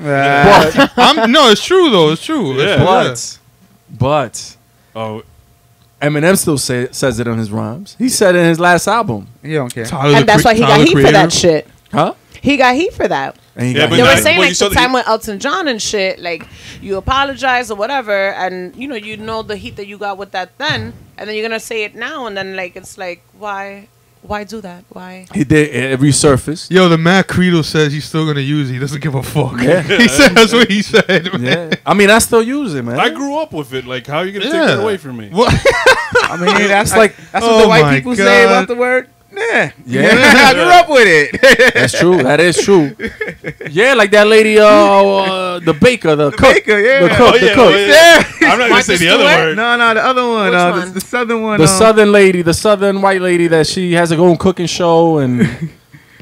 But No, it's true though. It's true. Yeah. but Oh, Eminem still says it on his rhymes. He said it in his last album, You don't care. And that's why he got heat for that shit. huh? He got heat for that. And he Yeah, got but They hit. were Nice. saying Well, like you saw the the- time with Elton John and shit, like you apologize or whatever, and you know the heat that you got with that then, and then you're gonna say it now, and then like it's like why do that? Why? He did it resurfaced. Yo, the Matt Credo says he's still gonna use it. He doesn't give a fuck. Yeah. He said that's what he said. Man. Yeah, I mean, I still use it, man. I grew up with it. Like, how are you gonna take Yeah. that away from me? What? I mean, that's like- that's Oh what the white my people say God. about the word. Yeah, Yeah. I grew up with it. That's true. That is true. Yeah, like that lady, the baker, the cook, baker, yeah. the cook, Oh, the yeah, cook, oh, yeah. I'm not gonna Martha say the other Stewart? word. No, the other one, Which one? The southern one, the southern lady, the southern white lady that she has her own cooking show and.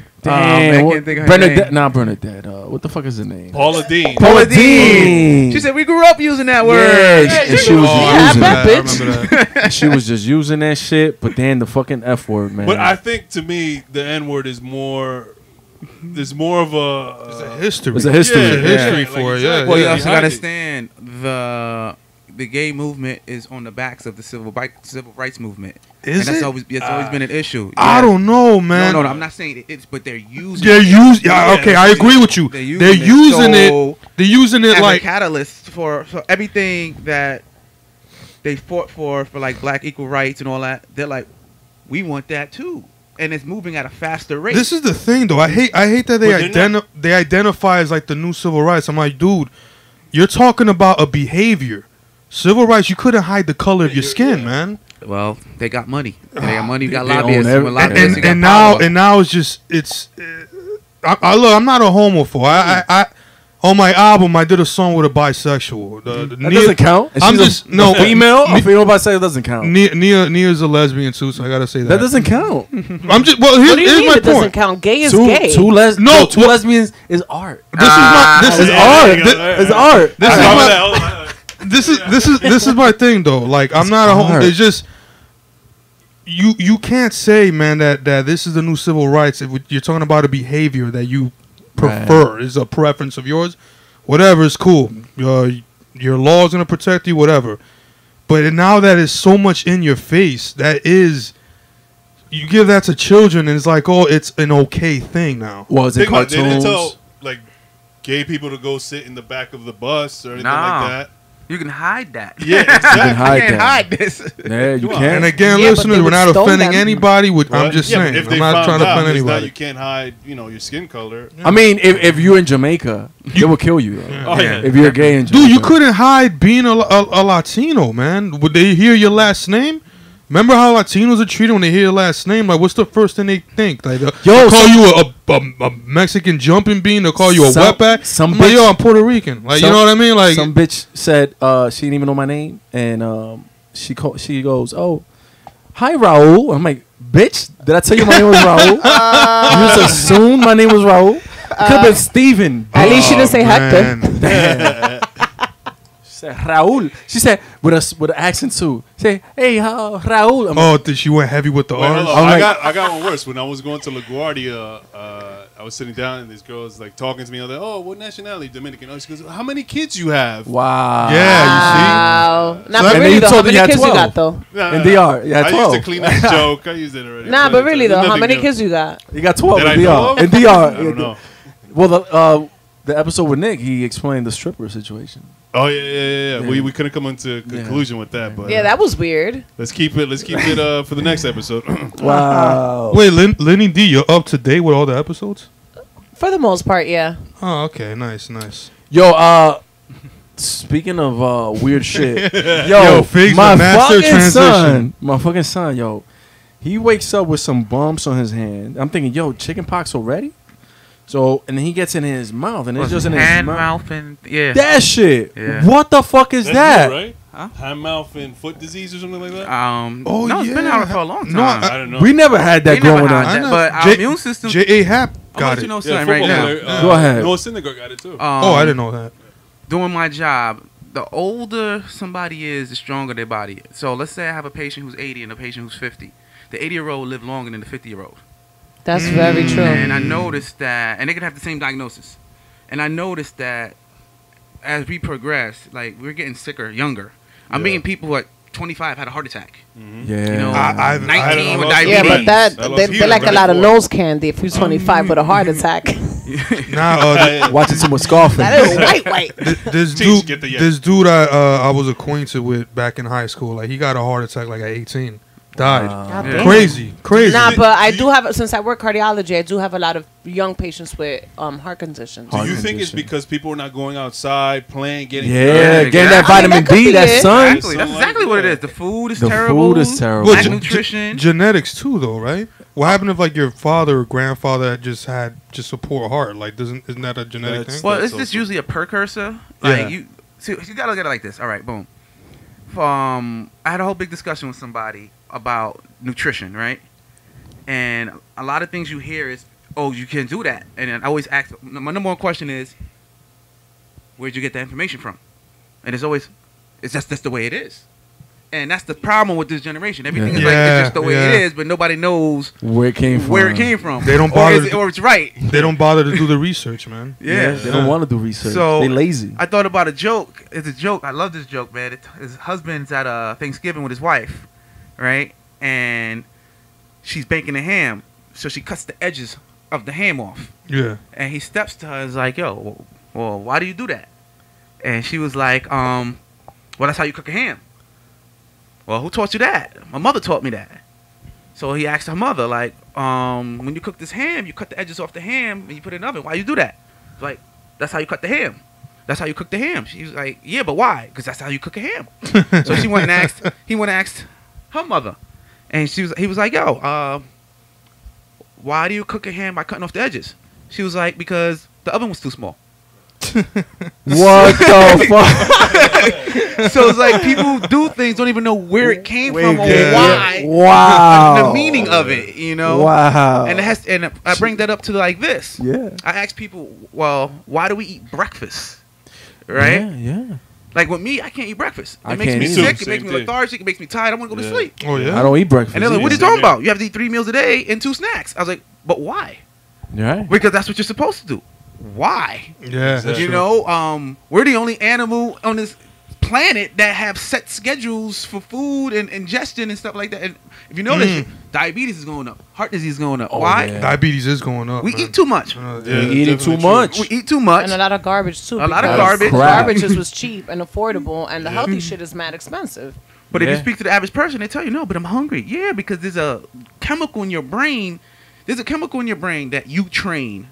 I Damn, can't think of her Bernadette, name. not Bernadette. What the fuck is her name? Paula Dean. Paula Dean. Dean. She said we grew up using that word. Yeah, and she was Yeah, just using I bet, it. bitch. I remember that. She was just using that shit, but then the fucking F word, man. But I think to me, the N word is more. There's more of a. History. It's a history. It's a history Yeah, for like it. Yeah. Well, you Yeah, also behind gotta it. understand the gay movement is on the backs of the civil rights movement. Is and that's it? always been an issue. I Yeah. don't know, man. No, I'm not saying it's, but they're using. They're using. Yeah, Okay, I agree with you. They're They're using it. so They're using it as like. a catalyst for everything that they fought for like black equal rights and all that. They're like, we want that too. and it's moving at a faster rate. This is the thing, though. I hate that they identify as like the new civil rights. I'm like, dude, you're talking about a behavior. Civil rights, you couldn't hide the color of your skin, man. Well, they got money. They got money. You got They own lobbyists. every- Lobbyists, you got And power. now it's just look. I'm not a homophobe. I on my album I did a song with a bisexual. That doesn't count. I'm She's just a no female. A female bisexual doesn't count. Nia's a lesbian too, so I gotta say that. That doesn't count. I'm just well. What do you Here's mean my it doesn't point. count? Gay is Two gay. two No, lesbians is art. This is my this is It's yeah, art. there you go. It's art. This is Hold my- on, hold on. this is my thing though. Like I'm not a home. hard. It's just you can't say, man, that this is the new civil rights if you're talking about a behavior that you prefer is a preference of yours. Whatever is cool. Your law is gonna protect you. Whatever. But now that is so much in your face, that is. You give that to children, and it's like, oh, it's an okay thing now. Well, it's in Think about it, they didn't cartoons. tell like gay people to go sit in the back of the bus or anything Nah. like that. You can hide that. Yeah, You can exactly. hide You can't that. hide this. Yeah, you Come on. can. And again, Yeah, but listeners, they we're would not stone offending them. anybody. I'm What? just Yeah, but saying. if they I'm not found trying to out, offend it's not anybody. you can't hide, your skin color. I mean, if you're in Jamaica, they will kill you. Though. Oh yeah. If you're gay in Jamaica, Dude, you couldn't hide being a Latino, man. Would they hear your last name? Remember how Latinos are treated when they hear your last name? Like, what's the first thing they think? Like, Yo, they'll call you a Mexican jumping bean. They'll call you a wetback. Some But yo, bitch- I'm Puerto Rican. Like, you some- know what I mean? Like, some bitch said she didn't even know my name, and she goes, "Oh, hi Raul." I'm like, "Bitch, did I tell you my name was Raul? You just assumed my name was Raul. Could have been Steven. At least she didn't say Hector. man. She said Raul. She said with an accent too. Say, "Hey, Raul." I'm like, Oh, she went heavy with the Wait, hold R's. on. I'm I like- got one worse. When I was going to LaGuardia, I was sitting down and this girl was like talking to me. I was like, "Oh, what nationality? Dominican." Oh, she goes, "How many kids you have?" wow. Yeah, Wow. Nah, And but then really you though, how told me many you had kids you 12. got though? Nah, In nah, DR, yeah, I 12. used to clean that joke. I used it already. Nah, but really though, how Nothing many new. kids you got? You got 12 That I in know DR. of? In DR. I don't know. Well, the episode with Nick, he explained the stripper situation. Oh yeah. Yeah. We couldn't come into conclusion with that, but Yeah, that was weird. let's keep it for the next episode. Wow. Wait, Lenny D, you're up to date with all the episodes? For the most part, yeah. Oh, okay. Nice. Yo, speaking of weird shit, Yo, Figs, my the master fucking transition. son, my fucking son, yo, he wakes up with some bumps on his hand. I'm thinking, yo, chicken pox already? So, and then he gets in his mouth, and it's just in his hand, mouth. mouth, and yeah. That shit. Yeah. What the fuck is That's that? good, right? Huh? Hand, mouth, and foot disease or something like that. Oh, no, it's been yeah. out for a long time. No, I don't know. We never had that We never growing had up. that, know. but our J- immune system. J.A. Happ I'm got let it. you know Yeah, something right football now. player, Go ahead. Noah Syndergaard got it too. Oh, I didn't know that. Doing my job, the older somebody is, the stronger their body is. So let's say I have a patient who's 80 and a patient who's 50. The 80-year-old live longer than the 50-year-old. That's very true. And I noticed that, and they could have the same diagnosis. And I noticed that as we progress, like we're getting sicker younger. I'm meeting people who at 25 had a heart attack. Yeah. You know, I've- 19 with I Yeah, diabetes. but I lost they hearing like a right lot of before. nose candy if you're 25 with a heart attack. Nah, Watching someone scoffing. That is white. this Jeez, dude, get the- this dude I was acquainted with back in high school, like he got a heart attack like at 18, died. God Yeah. damn. Crazy. Nah, but I do have, since I work cardiology, I do have a lot of young patients with heart conditions. Do you Heart think it's condition. because people are not going outside, playing, getting Yeah, Yeah, getting that I mean, vitamin that could D, be that it. sun. Exactly. That's exactly what it is. The food is The terrible. food is terrible. Lack Well, of nutrition. genetics too, though, right? What happened if like your father or grandfather just had just a poor heart? Like, isn't that a genetic That's- thing? Well, That's it's just also- usually a precursor. Yeah. Like you gotta look at it like this. All right, boom. I had a whole big discussion with somebody about nutrition, right? And a lot of things you hear is, "Oh, you can't do that." And then I always ask, my number one question is, "Where'd you get that information from?" And it's always, "It's just that's the way it is." And that's the problem with this generation. Everything is like Yeah, it's just the way yeah. it is, but nobody knows Where it came from. where it came from. They don't or, bother is it- to- or it's right. They don't bother to do the research, man. Yeah. They don't want to do research. So- they lazy. I thought about a joke. It's a joke. I love this joke, man. His husband's at Thanksgiving with his wife, right? And she's baking a ham, so she cuts the edges of the ham off. Yeah. And he steps to her and is like, "Yo, well, why do you do that?" And she was like, "Well, that's how you cook a ham." "Well, who taught you that?" "My mother taught me that." So he asked her mother, like, when you cook this ham, you cut the edges off the ham and you put it in the oven. Why you do that? It's like, that's how you cut the ham. That's how you cook the ham. She was like, yeah, but why? Because that's how you cook a ham. So he went and asked her mother. And he was like, yo, why do you cook a ham by cutting off the edges? She was like, because the oven was too small. What the fuck? So it's like people do things, don't even know where it came from or Yeah. why. Wow. The meaning of it, you know. Wow. And I bring that up to like this. Yeah. I ask people, well, why do we eat breakfast? Right? Yeah. Like with me, I can't eat breakfast. It I makes can't me either. sick. It Same makes me thing. lethargic. It makes me tired. I want to go to sleep. Oh yeah. I don't eat breakfast. And they're like, what are you either. talking about? You have to eat 3 meals a day and 2 snacks. I was like, but why? Right. Because that's what you're supposed to do. Why? Yeah. that's You true. know, we're the only animal on this planet that have set schedules for food and ingestion and stuff like that. And if you notice, diabetes is going up, heart disease is going up. Why? yeah. Diabetes is going up. We man. eat too much. Yeah, We eating that's too definitely much. We eat too much. And a lot of garbage too. A lot of because garbage. Crap. Garbage was cheap and affordable, and the healthy shit is mad expensive. But if you Yeah. speak to the average person, they tell you, no, but I'm hungry. Yeah, because there's a chemical in your brain. There's a chemical in your brain that you train.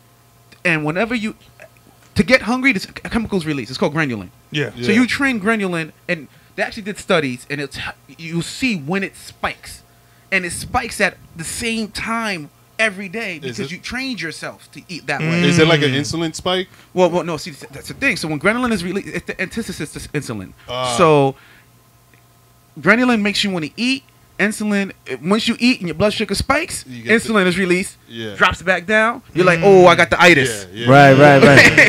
And whenever to get hungry, this chemical's released. It's called granulin. Yeah. So you train granulin, and they actually did studies, and you'll see when it spikes. And it spikes at the same time every day Is because it? you trained yourself to eat that way. Is it like an insulin spike? Well, no, see, that's the thing. So when granulin is released, it's the antithesis to insulin. Ah. So granulin makes you want to eat. Insulin, once you eat and your blood sugar spikes, You get insulin is released, Yeah. drops back down. You're like, oh, I got the itis. Yeah, Right. Right.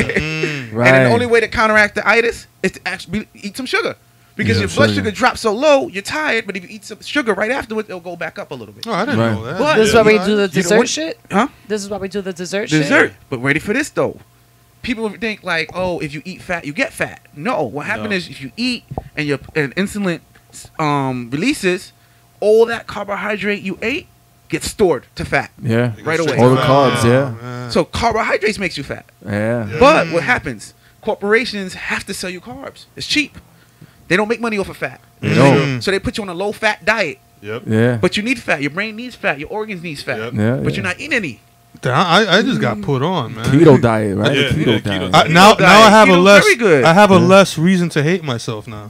And then the only way to counteract the itis is to actually eat some sugar. Because Yeah, your blood sugar. sugar drops so low, you're tired, but if you eat some sugar right afterwards, it'll go back up a little bit. Oh, I didn't Right. know that. But- This is why we do the You know dessert what- shit. Huh? This is why we do the dessert. Dessert. shit. But ready for this though. People think like, oh, if you eat fat, you get fat. No, what happens No. is if you eat and your insulin releases, all that carbohydrate you ate gets stored to fat. Yeah. Right away. All the carbs. Yeah. Man. So carbohydrates makes you fat. Yeah. But what happens? Corporations have to sell you carbs. It's cheap. They don't make money off of fat. No. So they put you on a low fat diet. Yep. Yeah. But you need fat. Your brain needs fat. Your organs needs fat. Yep. Yeah. But you're not eating any. I just got put on, man. Keto diet, right? Yeah, The keto yeah, diet. keto I, now I have a Keto's less. very good. I have a less reason to hate myself now.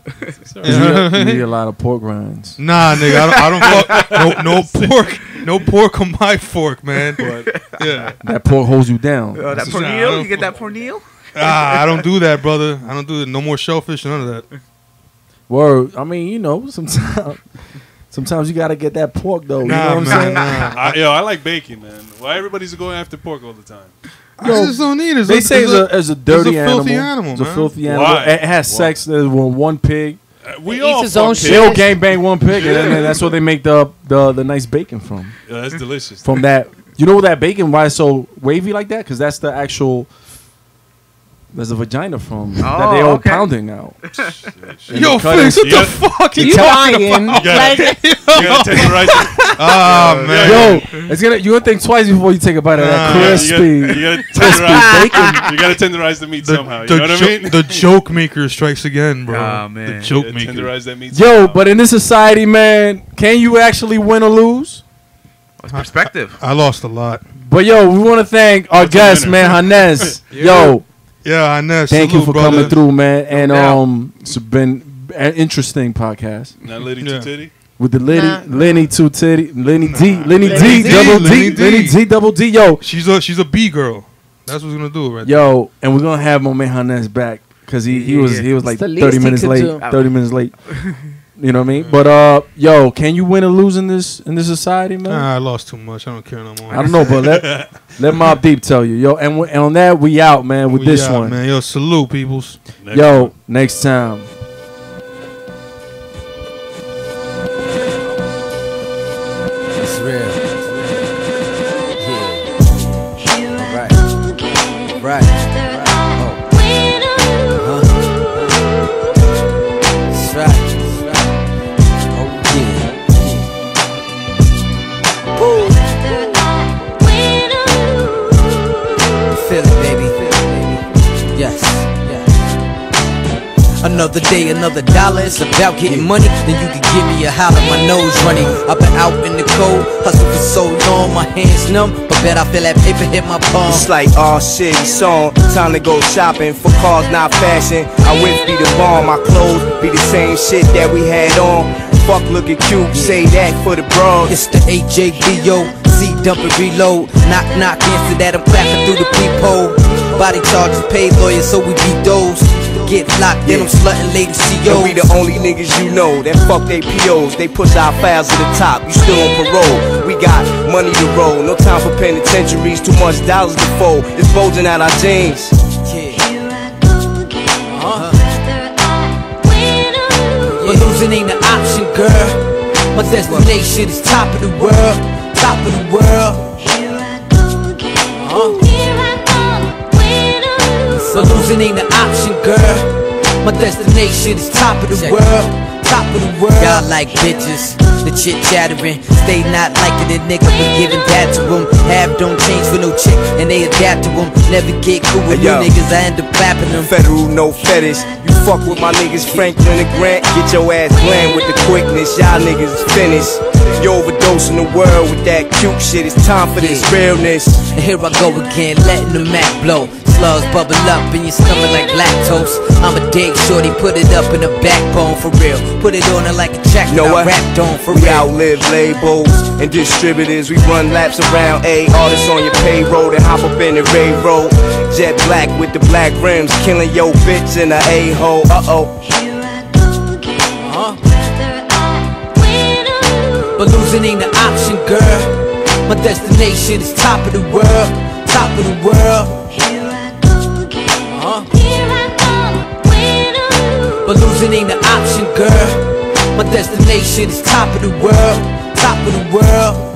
You eat a lot of pork rinds. Nah, nigga, I don't fuck no pork, no pork on my fork, man. But yeah, That pork holds you down. That That's- I porneal, don't you get that porneal? I don't do that, brother. I don't do that. No more shellfish, none of that. Word. I mean, you know, sometimes you gotta get that pork though. You know what I'm man, saying? nah. I like bacon, man. Why everybody's going after pork all the time? I just don't need it. They say it's a dirty filthy animal. animal, It's a man. filthy animal. Why? It has sex with one pig. We He all eats his own fuck shit. They'll pigs. gangbang one pig, and then that's what they make the nice bacon from. Yeah, that's delicious. From that, you know that bacon why it's so wavy like that? Because that's the actual. There's a vagina from that they all okay. pounding out. Yo, cut Fix, what Yeah. the fuck you You talking lying? about? Like, You gotta tenderize it. Ah, man. Yo, you're gonna think twice before you take a bite of that Nah, You crispy. gotta tenderize. You gotta tenderize the meat somehow. You know what I mean? The joke maker strikes again, bro. Ah, man. The joke Yeah, maker. tenderize that meat. Yo, somehow. but in this society, man, can you actually win or lose? It's perspective. I lost a lot. But yo, we want to thank our What's a guest, winner? man, Hanez. Yo, Yeah, Inez. thank you salute, for brother. coming through, man. And doubt. it's been an interesting podcast Not Liddy Yeah. Titty. with the Nah. Lenny Two Titty, Lenny D, Lenny Lenny D, D, double D, Lenny D. Lenny D, double D. Yo, She's a B girl. That's what's gonna do it right yo, and we're gonna have my man Hanez back because he was like It's the 30 least he minutes could late. do. 30 minutes late. You know what I mean? But yo, can you win or lose in this society, man? there. Nah, I lost too much. I don't care no more. I don't know, but let Mobb Deep tell you, yo. And on that, we out, man, with We this out, one. man. Yo, salute, peoples. Next Yo, one. next time. It's real. Yeah. Right. Right. Oh. That's right. Oh yeah. Woo. Feel it, baby. Yes. Yes. Another day, another dollar. It's about getting money. Then you can give me a holler. My nose running. I've been out in the cold, hustle for so long. My hands numb, but bet I feel that paper hit my palm. It's like, oh shit, it's on. Time to go shopping for cars, not fashion. I whip be the bomb. My clothes be the same shit that we had on. Fuck looking cute, say that for the bros. It's the AJVO, C dump and reload. Knock, knock, answer that, I'm clapping through the peephole. Body charges, paid lawyers, so we beat those. Get locked, then I'm slutting lady CEOs. And we the only niggas you know that fuck they POs. They push our files to the top, you still on parole. We got money to roll, no time for penitentiaries. Too much dollars to fold, it's bulging out our jeans. But losing ain't an option, girl. My destination is top of the world. Top of the world. But losing ain't an option, girl. My destination is top of the world. Top of the world. Y'all like bitches, the chit chattering. Stay not liking a nigga, but giving that to them. Half don't change for no chick, and they adapt to them. Never get cool with you niggas, I end up clapping them. Federal, no fetish. You fuck with my niggas Franklin and Grant, get your ass bland with the quickness. Y'all niggas is finished. You overdosing the world with that cute shit. It's time for this realness. And here I go again, letting the Mac blow. Slugs bubble up in your stomach like lactose. I'm a dig shorty, put it up in the backbone for real. Put it on her like a track that I rapped on for we real. outlive labels and distributors. We run laps around A artists on your payroll. Then hop up in the railroad. Jet black with the black rims, killing your bitch in a A-hole. But losing ain't an option, girl. My destination is top of the world. Top of the world. But losing ain't an option, girl. My destination is top of the world. Top of the world.